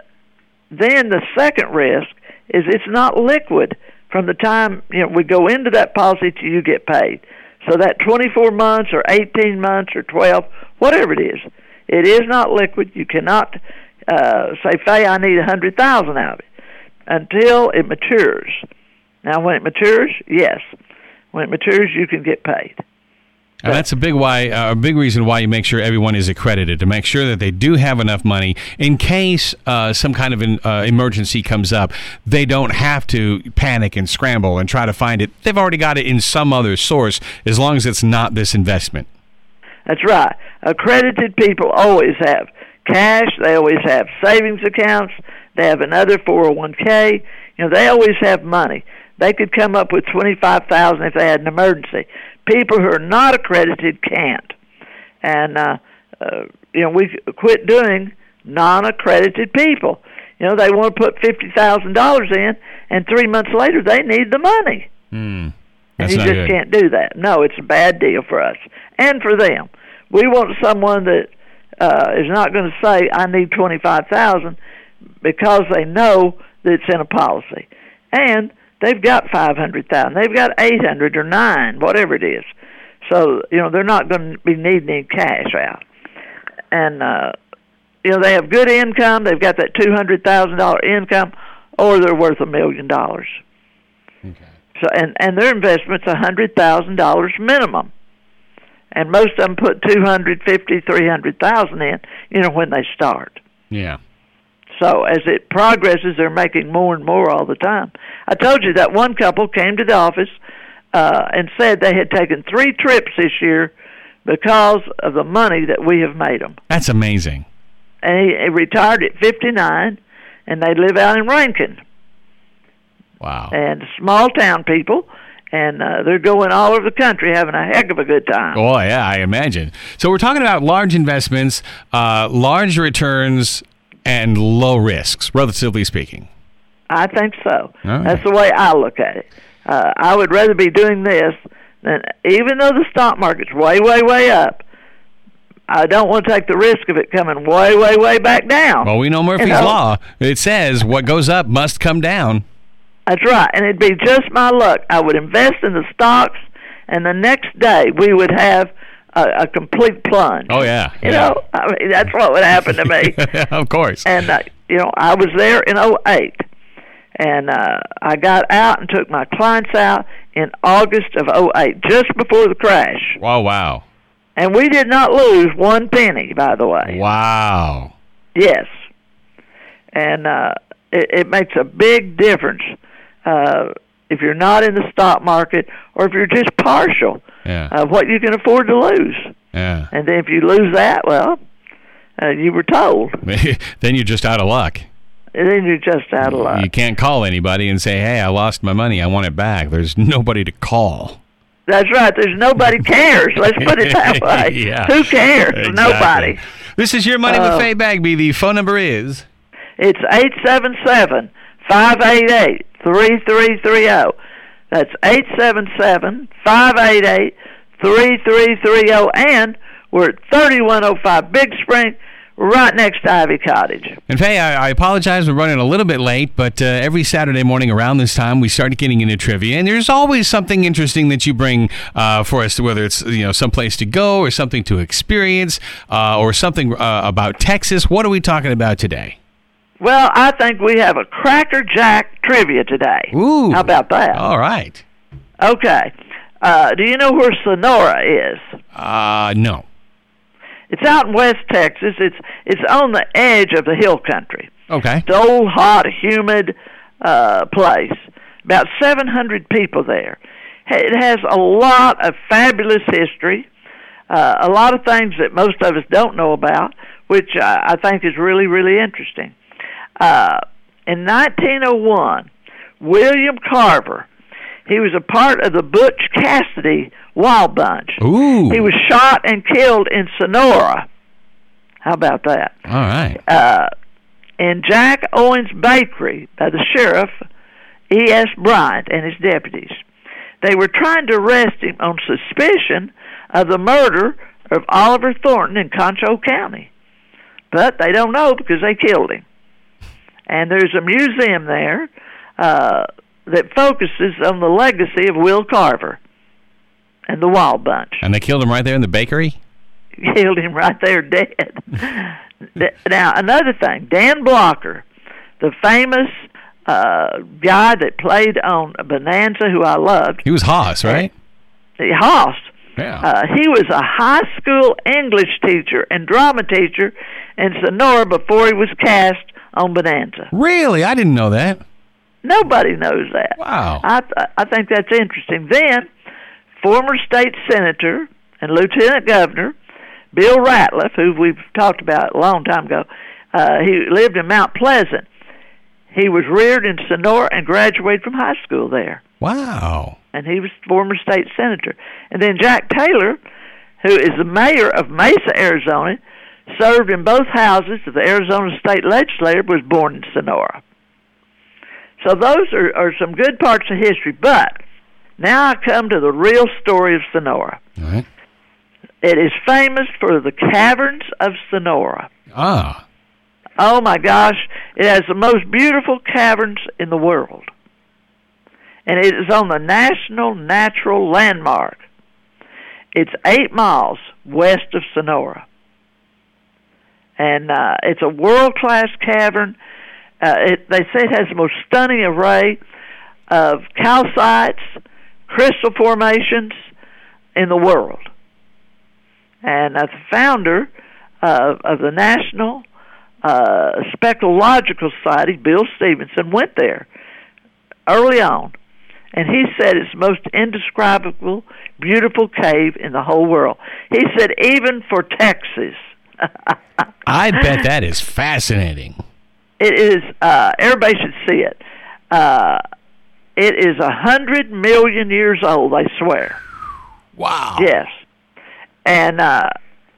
then the second risk is it's not liquid from the time, you know, we go into that policy till you get paid. So that twenty-four months or eighteen months or twelve, whatever it is, it is not liquid. You cannot uh, say, Faye, I need one hundred thousand dollars out of it until it matures. Now, when it matures, yes. When it matures, you can get paid. And that's a big why, uh, a big reason why you make sure everyone is accredited, to make sure that they do have enough money in case uh, some kind of an uh, emergency comes up. They don't have to panic and scramble and try to find it. They've already got it in some other source, as long as it's not this investment. That's right. Accredited people always have cash. They always have savings accounts. They have another four oh one k. You know, they always have money. They could come up with twenty-five thousand dollars if they had an emergency. People who are not accredited can't. And, uh, uh, you know, we quit doing non-accredited people. You know, they want to put fifty thousand dollars in, and three months later they need the money. Mm. And That's you not just good. can't do that. No, it's a bad deal for us and for them. We want someone that uh, is not going to say, I need twenty-five thousand dollars because they know that it's in a policy. And they've got five hundred thousand dollars. They've got eight hundred thousand dollars or nine, whatever it is. So, you know, they're not going to be needing any cash out. And, uh, you know, they have good income. They've got that two hundred thousand dollars income, or they're worth a million dollars. Okay. So, and, and their investment's one hundred thousand dollars minimum. And most of them put two hundred fifty thousand dollars, three hundred thousand dollars in, you know, when they start. Yeah. So as it progresses, they're making more and more all the time. I told you that one couple came to the office uh, and said they had taken three trips this year because of the money that we have made them. That's amazing. And he, he retired at fifty-nine, and they live out in Rankin. Wow. And small town people, and uh, they're going all over the country having a heck of a good time. Oh, yeah, I imagine. So we're talking about large investments, uh, large returns, and low risks, relatively speaking. I think so. Right. That's the way I look at it. Uh, I would rather be doing this than, even though the stock market's way, way, way up, I don't want to take the risk of it coming way, way, way back down. Well, we know Murphy's You know? Law. It says what goes up must come down. That's right. And it'd be just my luck. I would invest in the stocks, and the next day we would have a, a complete plunge. Oh, yeah. You yeah. know, I mean, that's what would happen to me. Of course. And, uh, you know, I was there in oh eight, and uh, I got out and took my clients out in August of oh eight, just before the crash. Oh, wow. And we did not lose one penny, by the way. Wow. Yes. And uh, it, it makes a big difference uh, if you're not in the stock market or if you're just partial Yeah. of what you can afford to lose. Yeah. And then if you lose that, well, uh, you were told. Then you're just out of luck. And then you're just out of luck. You can't call anybody and say, hey, I lost my money. I want it back. There's nobody to call. That's right. There's nobody cares. Let's put it that way. Yeah. Who cares? Exactly. Nobody. This is Your Money Uh, with Faye Bagby. The phone number is... It's eight seven seven, five eight eight, three three three zero. That's eight seven seven, five eight eight, three three three zero. And we're at thirty-one oh five Big Spring, right next to Ivy Cottage. And Faye, I, I apologize. We're running a little bit late, but uh, every Saturday morning around this time, we start getting into trivia, and there's always something interesting that you bring uh, for us, whether it's you know someplace to go or something to experience uh, or something uh, about Texas. What are we talking about today? Well, I think we have a Cracker Jack trivia today. Ooh. How about that? All right. Okay. Uh, do you know where Sonora is? Uh, no. It's out in West Texas. It's it's on the edge of the hill country. Okay. It's an old, hot, humid uh, place. About seven hundred people there. It has a lot of fabulous history, uh, a lot of things that most of us don't know about, which uh, I think is really, really interesting. Uh, in nineteen oh one, William Carver, he was a part of the Butch Cassidy Wild Bunch. Ooh. He was shot and killed in Sonora. How about that? All right. Uh, in Jack Owens Bakery by the sheriff, E S. Bryant, and his deputies. They were trying to arrest him on suspicion of the murder of Oliver Thornton in Concho County. But they don't know because they killed him. And there's a museum there uh, that focuses on the legacy of Will Carver and the Wild Bunch. And they killed him right there in the bakery? Killed him right there dead. Now, another thing, Dan Blocker, the famous uh, guy that played on Bonanza, who I loved. He was Haas, right? The Haas. Yeah. Uh, he was a high school English teacher and drama teacher in Sonora before he was cast on Bonanza. Really? I didn't know that. Nobody knows that. Wow. I th- I think that's interesting. Then, former state senator and lieutenant governor Bill Ratliff, who we've talked about a long time ago, uh, he lived in Mount Pleasant. He was reared in Sonora and graduated from high school there. Wow. And he was former state senator. And then Jack Taylor, who is the mayor of Mesa, Arizona, served in both houses of the Arizona State Legislature, was born in Sonora. So those are, are some good parts of history. But Now I come to the real story of Sonora. All right. It is famous for the caverns of Sonora. Ah. Oh, my gosh. It has the most beautiful caverns in the world. And it is on the National Natural Landmark. It's eight miles west of Sonora. And uh, it's a world-class cavern. Uh, it, they say it has the most stunning array of calcites, crystal formations in the world. And uh, the founder uh, of the National uh, Spectrological Society, Bill Stevenson, went there early on. And he said it's the most indescribable, beautiful cave in the whole world. He said even for Texas. I bet that is fascinating. It is, uh, everybody should see it. Uh, it is a hundred million years old, I swear. Wow. Yes. And uh,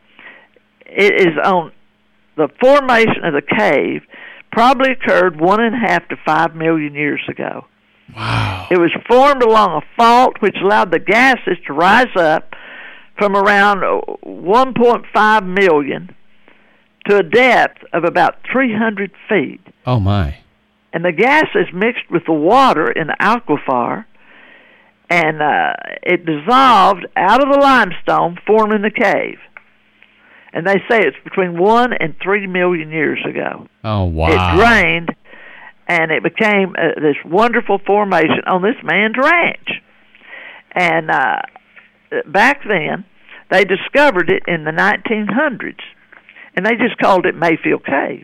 it is on the formation of the cave probably occurred one and a half to five million years ago. Wow. It was formed along a fault which allowed the gases to rise up from around one point five million to a depth of about three hundred feet. Oh, my. And the gases mixed with the water in the aquifer, and uh, it dissolved out of the limestone, forming the cave. And they say it's between one and three million years ago. Oh, wow. It drained, and it became uh, this wonderful formation on this man's ranch. And uh, back then, they discovered it in the nineteen hundreds, and they just called it Mayfield Cave.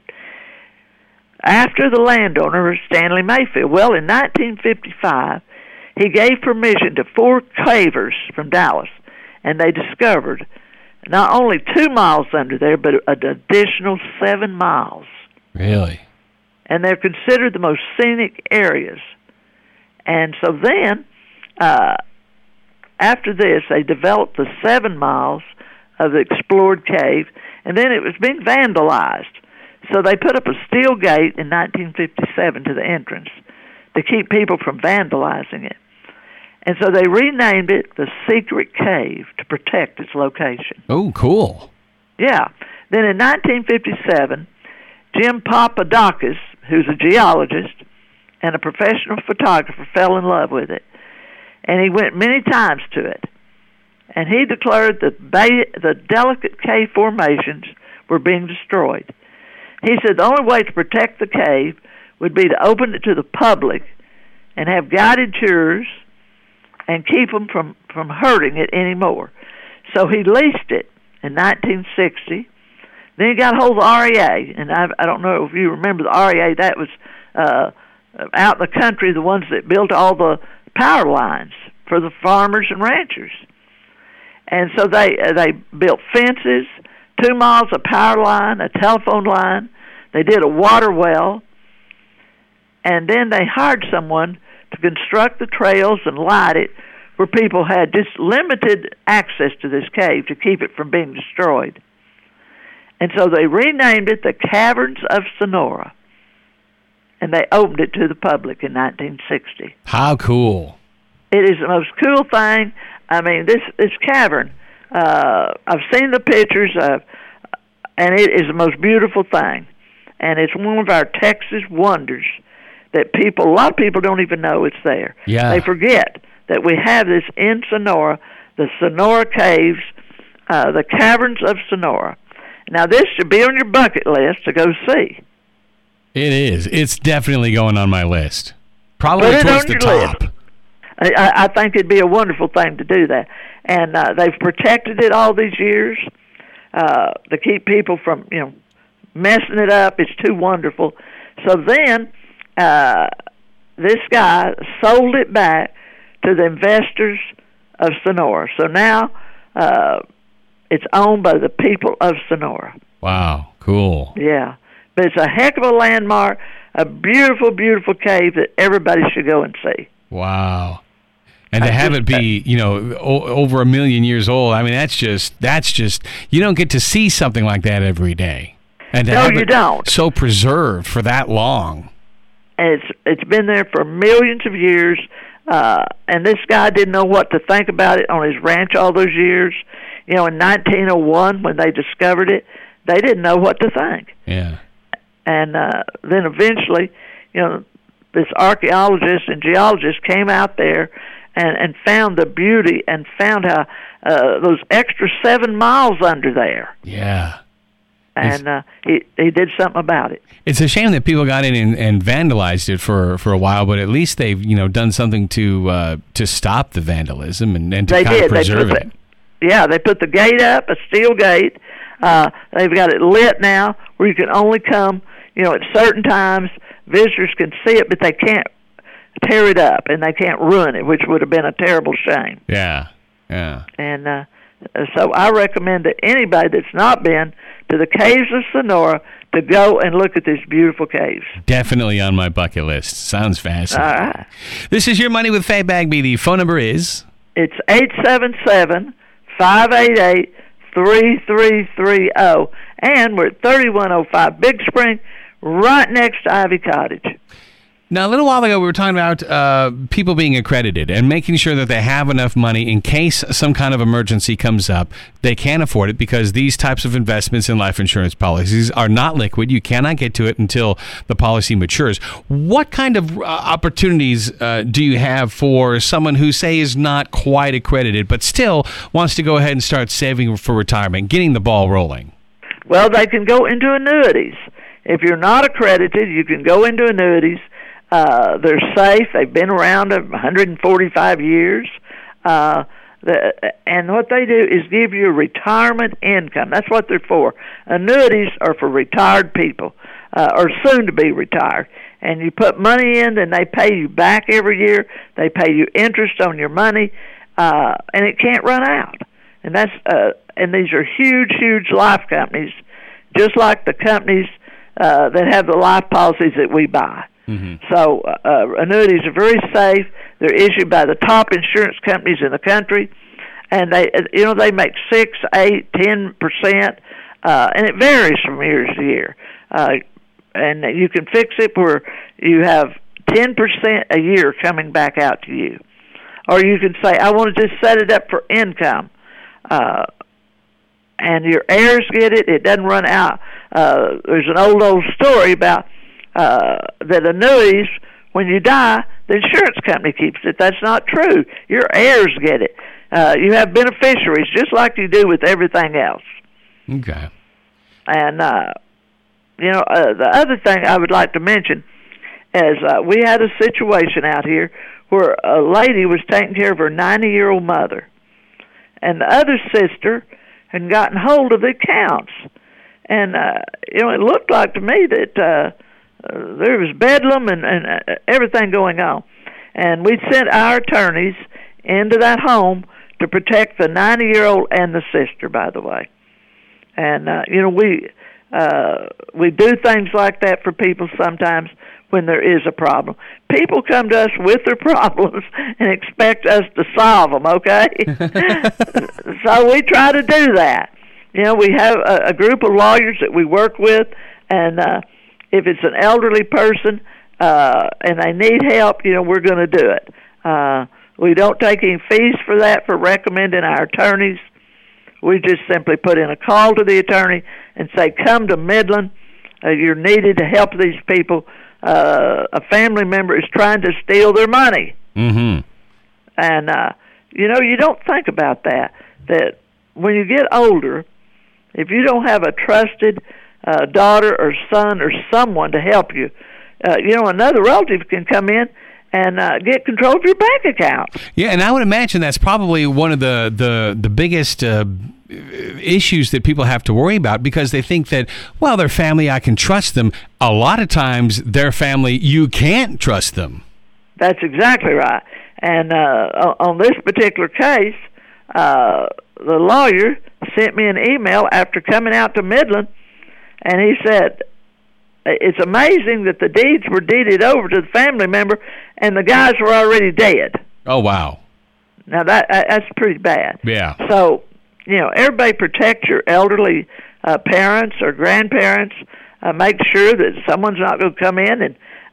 After the landowner, Stanley Mayfield, well, in nineteen fifty-five, he gave permission to four cavers from Dallas, and they discovered not only two miles under there, but an additional seven miles. Really? And they're considered the most scenic areas. And so then, uh, after this, they developed the seven miles of the explored cave, and then it was being vandalized. So they put up a steel gate in nineteen fifty-seven to the entrance to keep people from vandalizing it. And so they renamed it the Secret Cave to protect its location. Oh, cool. Yeah. Then in nineteen fifty-seven, Jim Papadakis, who's a geologist and a professional photographer, fell in love with it. And he went many times to it. And he declared that ba- the delicate cave formations were being destroyed. He said the only way to protect the cave would be to open it to the public and have guided tours and keep them from, from hurting it anymore. So he leased it in nineteen sixty. Then he got a hold of the R E A, and I, I don't know if you remember the R E A. That was uh, out in the country, the ones that built all the power lines for the farmers and ranchers. And so they uh, they built fences, two miles of power line, a telephone line. They did a water well, and then they hired someone to construct the trails and light it where people had just limited access to this cave to keep it from being destroyed. And so they renamed it the Caverns of Sonora, and they opened it to the public in nineteen sixty. How cool. It is the most cool thing. I mean, this, this cavern, uh, I've seen the pictures, of, and it is the most beautiful thing. And it's one of our Texas wonders that people, a lot of people don't even know it's there. Yeah. They forget that we have this in Sonora, the Sonora Caves, uh, the Caverns of Sonora. Now, this should be on your bucket list to go see. It is. It's definitely going on my list. Probably Put it towards on the your top. list. I, I think it'd be a wonderful thing to do that. And uh, they've protected it all these years uh, to keep people from, you know, messing it up. It's too wonderful. So then uh, this guy sold it back to the investors of Sonora. So now uh, it's owned by the people of Sonora. Wow, cool. Yeah. But it's a heck of a landmark, a beautiful, beautiful cave that everybody should go and see. Wow. And to have it be, you know, o- over a million years old, I mean, that's just, that's just, you don't get to see something like that every day. And to No, have you it don't. so preserved for that long. And it's it's been there for millions of years. Uh, and this guy didn't know what to think about it on his ranch all those years. You know, in nineteen oh one, when they discovered it, they didn't know what to think. Yeah. And uh, then eventually, you know, this archaeologist and geologist came out there and, and found the beauty and found how uh, those extra seven miles under there. Yeah. And uh, he he did something about it. It's a shame that people got in and, and vandalized it for, for a while, but at least they've you know done something to uh, to stop the vandalism and, and to they kind did. of preserve they put it. The, yeah, they put the gate up, a steel gate. Uh, they've got it lit now, where you can only come, you know, at certain times. Visitors can see it, but they can't tear it up and they can't ruin it, which would have been a terrible shame. Yeah, yeah. And uh, so I recommend that anybody that's not been to the Caves of Sonora to go and look at these beautiful caves. Definitely on my bucket list. Sounds fascinating. All right. This is Your Money with Faye Bagby. The phone number is? It's eight seven seven, five eight eight, three three three zero. And we're at thirty-one oh five Big Spring, right next to Ivy Cottage. Now, a little while ago, we were talking about uh, people being accredited and making sure that they have enough money in case some kind of emergency comes up. They can't afford it because these types of investments in life insurance policies are not liquid. You cannot get to it until the policy matures. What kind of uh, opportunities uh, do you have for someone who, say, is not quite accredited but still wants to go ahead and start saving for retirement, getting the ball rolling? Well, they can go into annuities. If you're not accredited, you can go into annuities. Uh, they're safe. They've been around one hundred forty-five years. Uh, the, and what they do is give you retirement income. That's what they're for. Annuities are for retired people uh, or soon to be retired. And you put money in, and they pay you back every year. They pay you interest on your money, uh, and it can't run out. And that's uh, and these are huge, huge life companies, just like the companies uh, that have the life policies that we buy. Mm-hmm. So uh, annuities are very safe. They're issued by the top insurance companies in the country, and they, you know, they make six, eight, ten percent, uh, and it varies from year to year. Uh, and you can fix it where you have ten percent a year coming back out to you, or you can say, I want to just set it up for income, uh, and your heirs get it. It doesn't run out. Uh, there's an old old story about. Uh, that annuities, when you die, the insurance company keeps it. That's not true. Your heirs get it. Uh, you have beneficiaries, just like you do with everything else. Okay. And, uh, you know, uh, the other thing I would like to mention is uh, we had a situation out here where a lady was taking care of her ninety-year-old mother, and the other sister had gotten hold of the accounts. And, uh, you know, it looked like to me that... Uh, Uh, there was bedlam and, and uh, everything going on. And we sent our attorneys into that home to protect the ninety-year-old and the sister, by the way. And, uh, you know, we uh, we do things like that for people sometimes when there is a problem. People come to us with their problems and expect us to solve them, okay? So we try to do that. You know, we have a, a group of lawyers that we work with, and uh, if it's an elderly person uh, and they need help, you know, we're going to do it. Uh, we don't take any fees for that, for recommending our attorneys. We just simply put in a call to the attorney and say, come to Midland. Uh, you're needed to help these people. Uh, a family member is trying to steal their money. Mm-hmm. And, uh, you know, you don't think about that, that when you get older, if you don't have a trusted uh, daughter or son or someone to help you, uh, you know, another relative can come in and uh, get control of your bank account. Yeah, and I would imagine that's probably one of the, the, the biggest uh, issues that people have to worry about, because they think that, well, their family, I can trust them. A lot of times, their family, you can't trust them. That's exactly right. And uh, on this particular case, uh, the lawyer sent me an email after coming out to Midland, and he said, it's amazing that the deeds were deeded over to the family member and the guys were already dead. Oh, wow. Now, that that's pretty bad. Yeah. So, you know, everybody protect your elderly uh, parents or grandparents. Uh, make sure that someone's not going to come in and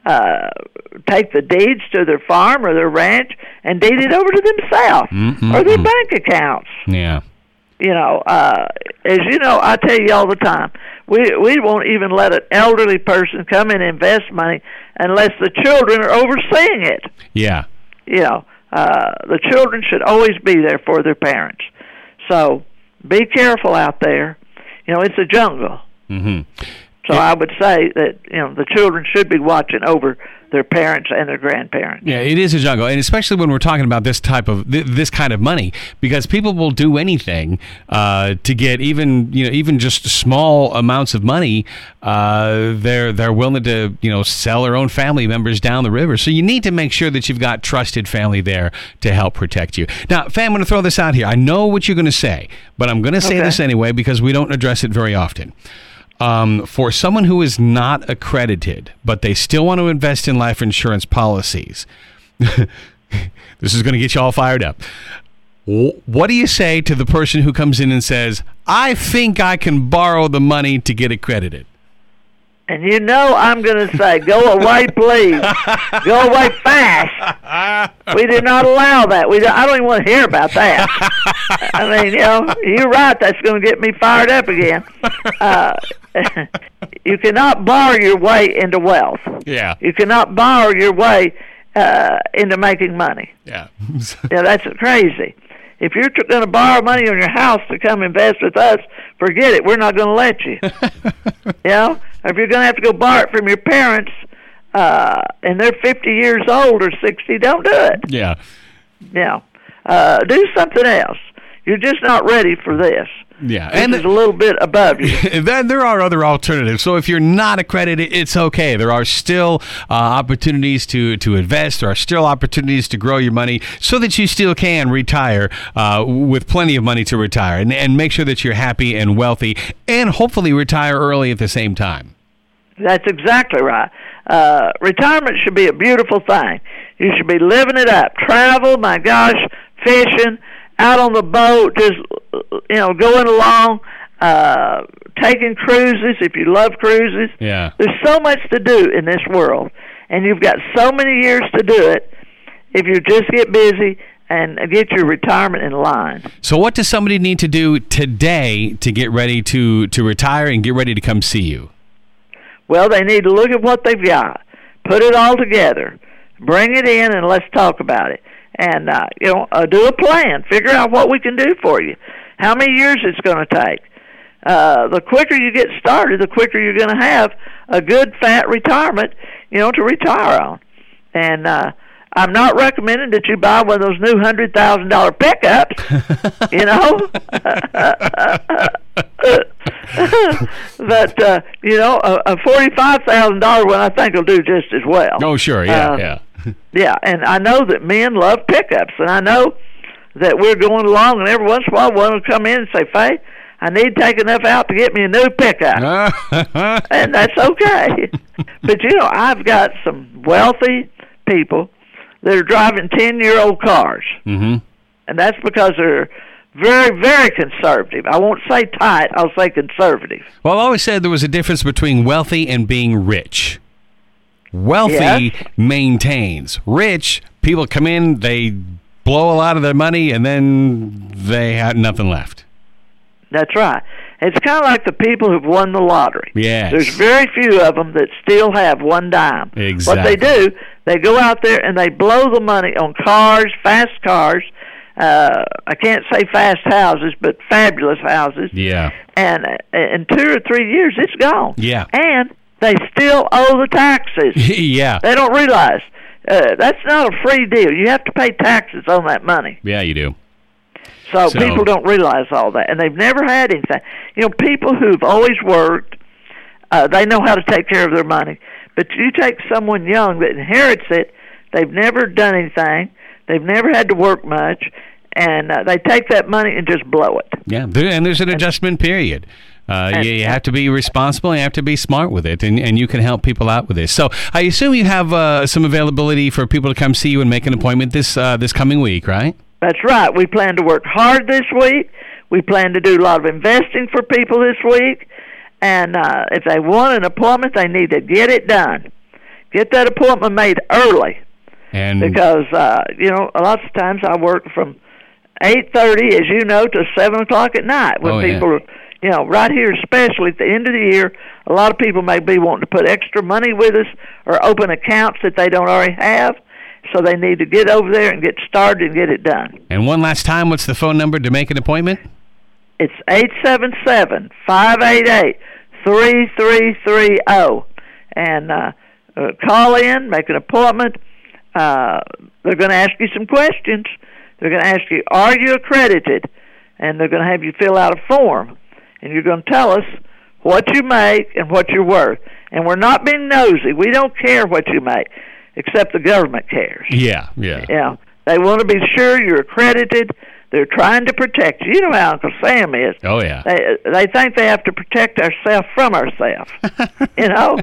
uh, take the deeds to their farm or their ranch and deed it over to themselves Mm-mm-mm. or their bank accounts. Yeah. You know, uh, as you know, I tell you all the time, we we won't even let an elderly person come in and invest money unless the children are overseeing it. Yeah. You know, uh, the children should always be there for their parents. So be careful out there. You know, it's a jungle. Mm-hmm. So I would say that, you know, the children should be watching over their parents and their grandparents. Yeah, it is a jungle, and especially when we're talking about this type of th- this kind of money, because people will do anything uh, to get even you know even just small amounts of money. Uh, they're they're willing to you know sell their own family members down the river. So you need to make sure that you've got trusted family there to help protect you. Now, Fay, I'm going to throw this out here. I know what you're going to say, but I'm going to say Okay. this anyway because we don't address it very often. Um, for someone who is not accredited, but they still want to invest in life insurance policies, this is going to get you all fired up. W- What do you say to the person who comes in and says, I think I can borrow the money to get accredited? And you know I'm going to say, go away, please. Go away fast. We do not allow that. We don't, I don't even want to hear about that. I mean, you know, you're right. That's going to get me fired up again. Uh, you cannot borrow your way into wealth. Yeah. You cannot borrow your way uh, into making money. Yeah. Yeah, that's crazy. If you're going to borrow money on your house to come invest with us, forget it. We're not going to let you. You know? Or if you're going to have to go borrow it from your parents uh, and they're fifty years old or sixty, don't do it. Yeah. You know? Uh, do something else. You're just not ready for this. Yeah. This And is a little bit above you. then there are other alternatives. So if you're not accredited, it's okay. There are still uh, opportunities to, to invest. There are still opportunities to grow your money so that you still can retire uh, with plenty of money to retire and, and make sure that you're happy and wealthy and hopefully retire early at the same time. That's exactly right. Uh, retirement should be a beautiful thing. You should be living it up. Travel, my gosh, fishing, out on the boat, just, you know, going along, uh, taking cruises if you love cruises. Yeah. There's so much to do in this world, and you've got so many years to do it if you just get busy and get your retirement in line. So what does somebody need to do today to get ready to, to retire and get ready to come see you? Well, they need to look at what they've got, put it all together, bring it in, and let's talk about it. And, uh, you know, uh, do a plan. Figure out what we can do for you, how many years it's going to take. Uh, the quicker you get started, the quicker you're going to have a good, fat retirement, you know, to retire on. And uh, I'm not recommending that you buy one of those new one hundred thousand dollars pickups, you know. But, uh, you know, a, a forty-five thousand dollars one I think will do just as well. Oh, sure. Yeah, Uh, yeah. Yeah, and I know that men love pickups, and I know that we're going along, and every once in a while one will come in and say, Faye, I need to take enough out to get me a new pickup. And that's okay. But, you know, I've got some wealthy people that are driving ten-year-old cars. Mm-hmm. And that's because they're very, very conservative. I won't say tight, I'll say conservative. Well, I always said there was a difference between wealthy and being rich. Wealthy Yes. maintains. Rich, people come in, they blow a lot of their money, and then they have nothing left. That's right. It's kind of like the people who've won the lottery. Yes. There's very few of them that still have one dime. Exactly. What they do, they go out there and they blow the money on cars, fast cars. Uh, I can't say fast houses, but fabulous houses. Yeah. And uh, in two or three years, it's gone. Yeah. And they still owe the taxes. Yeah. They don't realize uh, that's not a free deal. You have to pay taxes on that money. Yeah, you do. So, So- people don't realize all that, and they've never had anything. You know, people who've always worked, uh, they know how to take care of their money. But you take someone young that inherits it, they've never done anything, they've never had to work much, and uh, they take that money and just blow it. Yeah, there, and there's an adjustment period. Uh, And- you, you have to be responsible and you have to be smart with it, and, and you can help people out with this. So I assume you have uh, some availability for people to come see you and make an appointment this uh, this coming week, right? That's right. We plan to work hard this week. We plan to do a lot of investing for people this week. And uh, if they want an appointment, they need to get it done. get that appointment made early. And because, uh, you know, a lot of times I work from eight thirty, as you know, to seven o'clock at night when oh, people yeah. are, you know, right here especially at the end of the year, a lot of people may be wanting to put extra money with us or open accounts that they don't already have, so they need to get over there and get started and get it done. And one last time, what's the phone number to make an appointment? It's eight seven seven, five eight eight, three three three zero. And uh, uh, call in, make an appointment. Uh, they're going to ask you some questions. They're going to ask you, are you accredited? And they're going to have you fill out a form. And you're going to tell us what you make and what you're worth. And we're not being nosy. We don't care what you make, except the government cares. Yeah, yeah. You know, they want to be sure you're accredited. They're trying to protect you. You know how Uncle Sam is. Oh, yeah. They, they think they have to protect ourselves from ourselves, you know?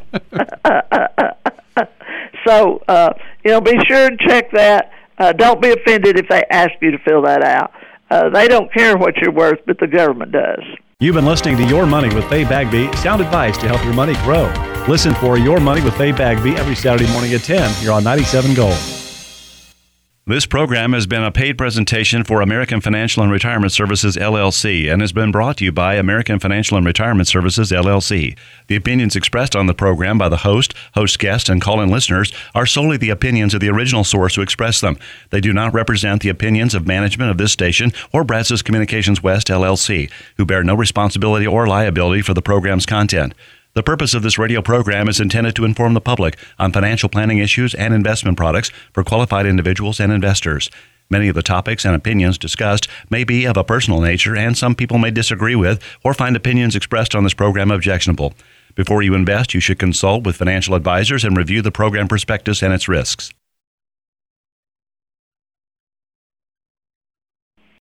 So, uh, you know, be sure and check that. Uh, don't be offended if they ask you to fill that out. Uh, they don't care what you're worth, but the government does. You've been listening to Your Money with Faye Bagby, sound advice to help your money grow. Listen for Your Money with Faye Bagby every Saturday morning at ten here on ninety-seven Gold. This program has been a paid presentation for American Financial and Retirement Services, L L C, and has been brought to you by American Financial and Retirement Services, L L C. The opinions expressed on the program by the host, host guests, and call-in listeners are solely the opinions of the original source who expressed them. They do not represent the opinions of management of this station or Brazos Communications West, L L C, who bear no responsibility or liability for the program's content. The purpose of this radio program is intended to inform the public on financial planning issues and investment products for qualified individuals and investors. Many of the topics and opinions discussed may be of a personal nature, and some people may disagree with or find opinions expressed on this program objectionable. Before you invest, you should consult with financial advisors and review the program prospectus and its risks.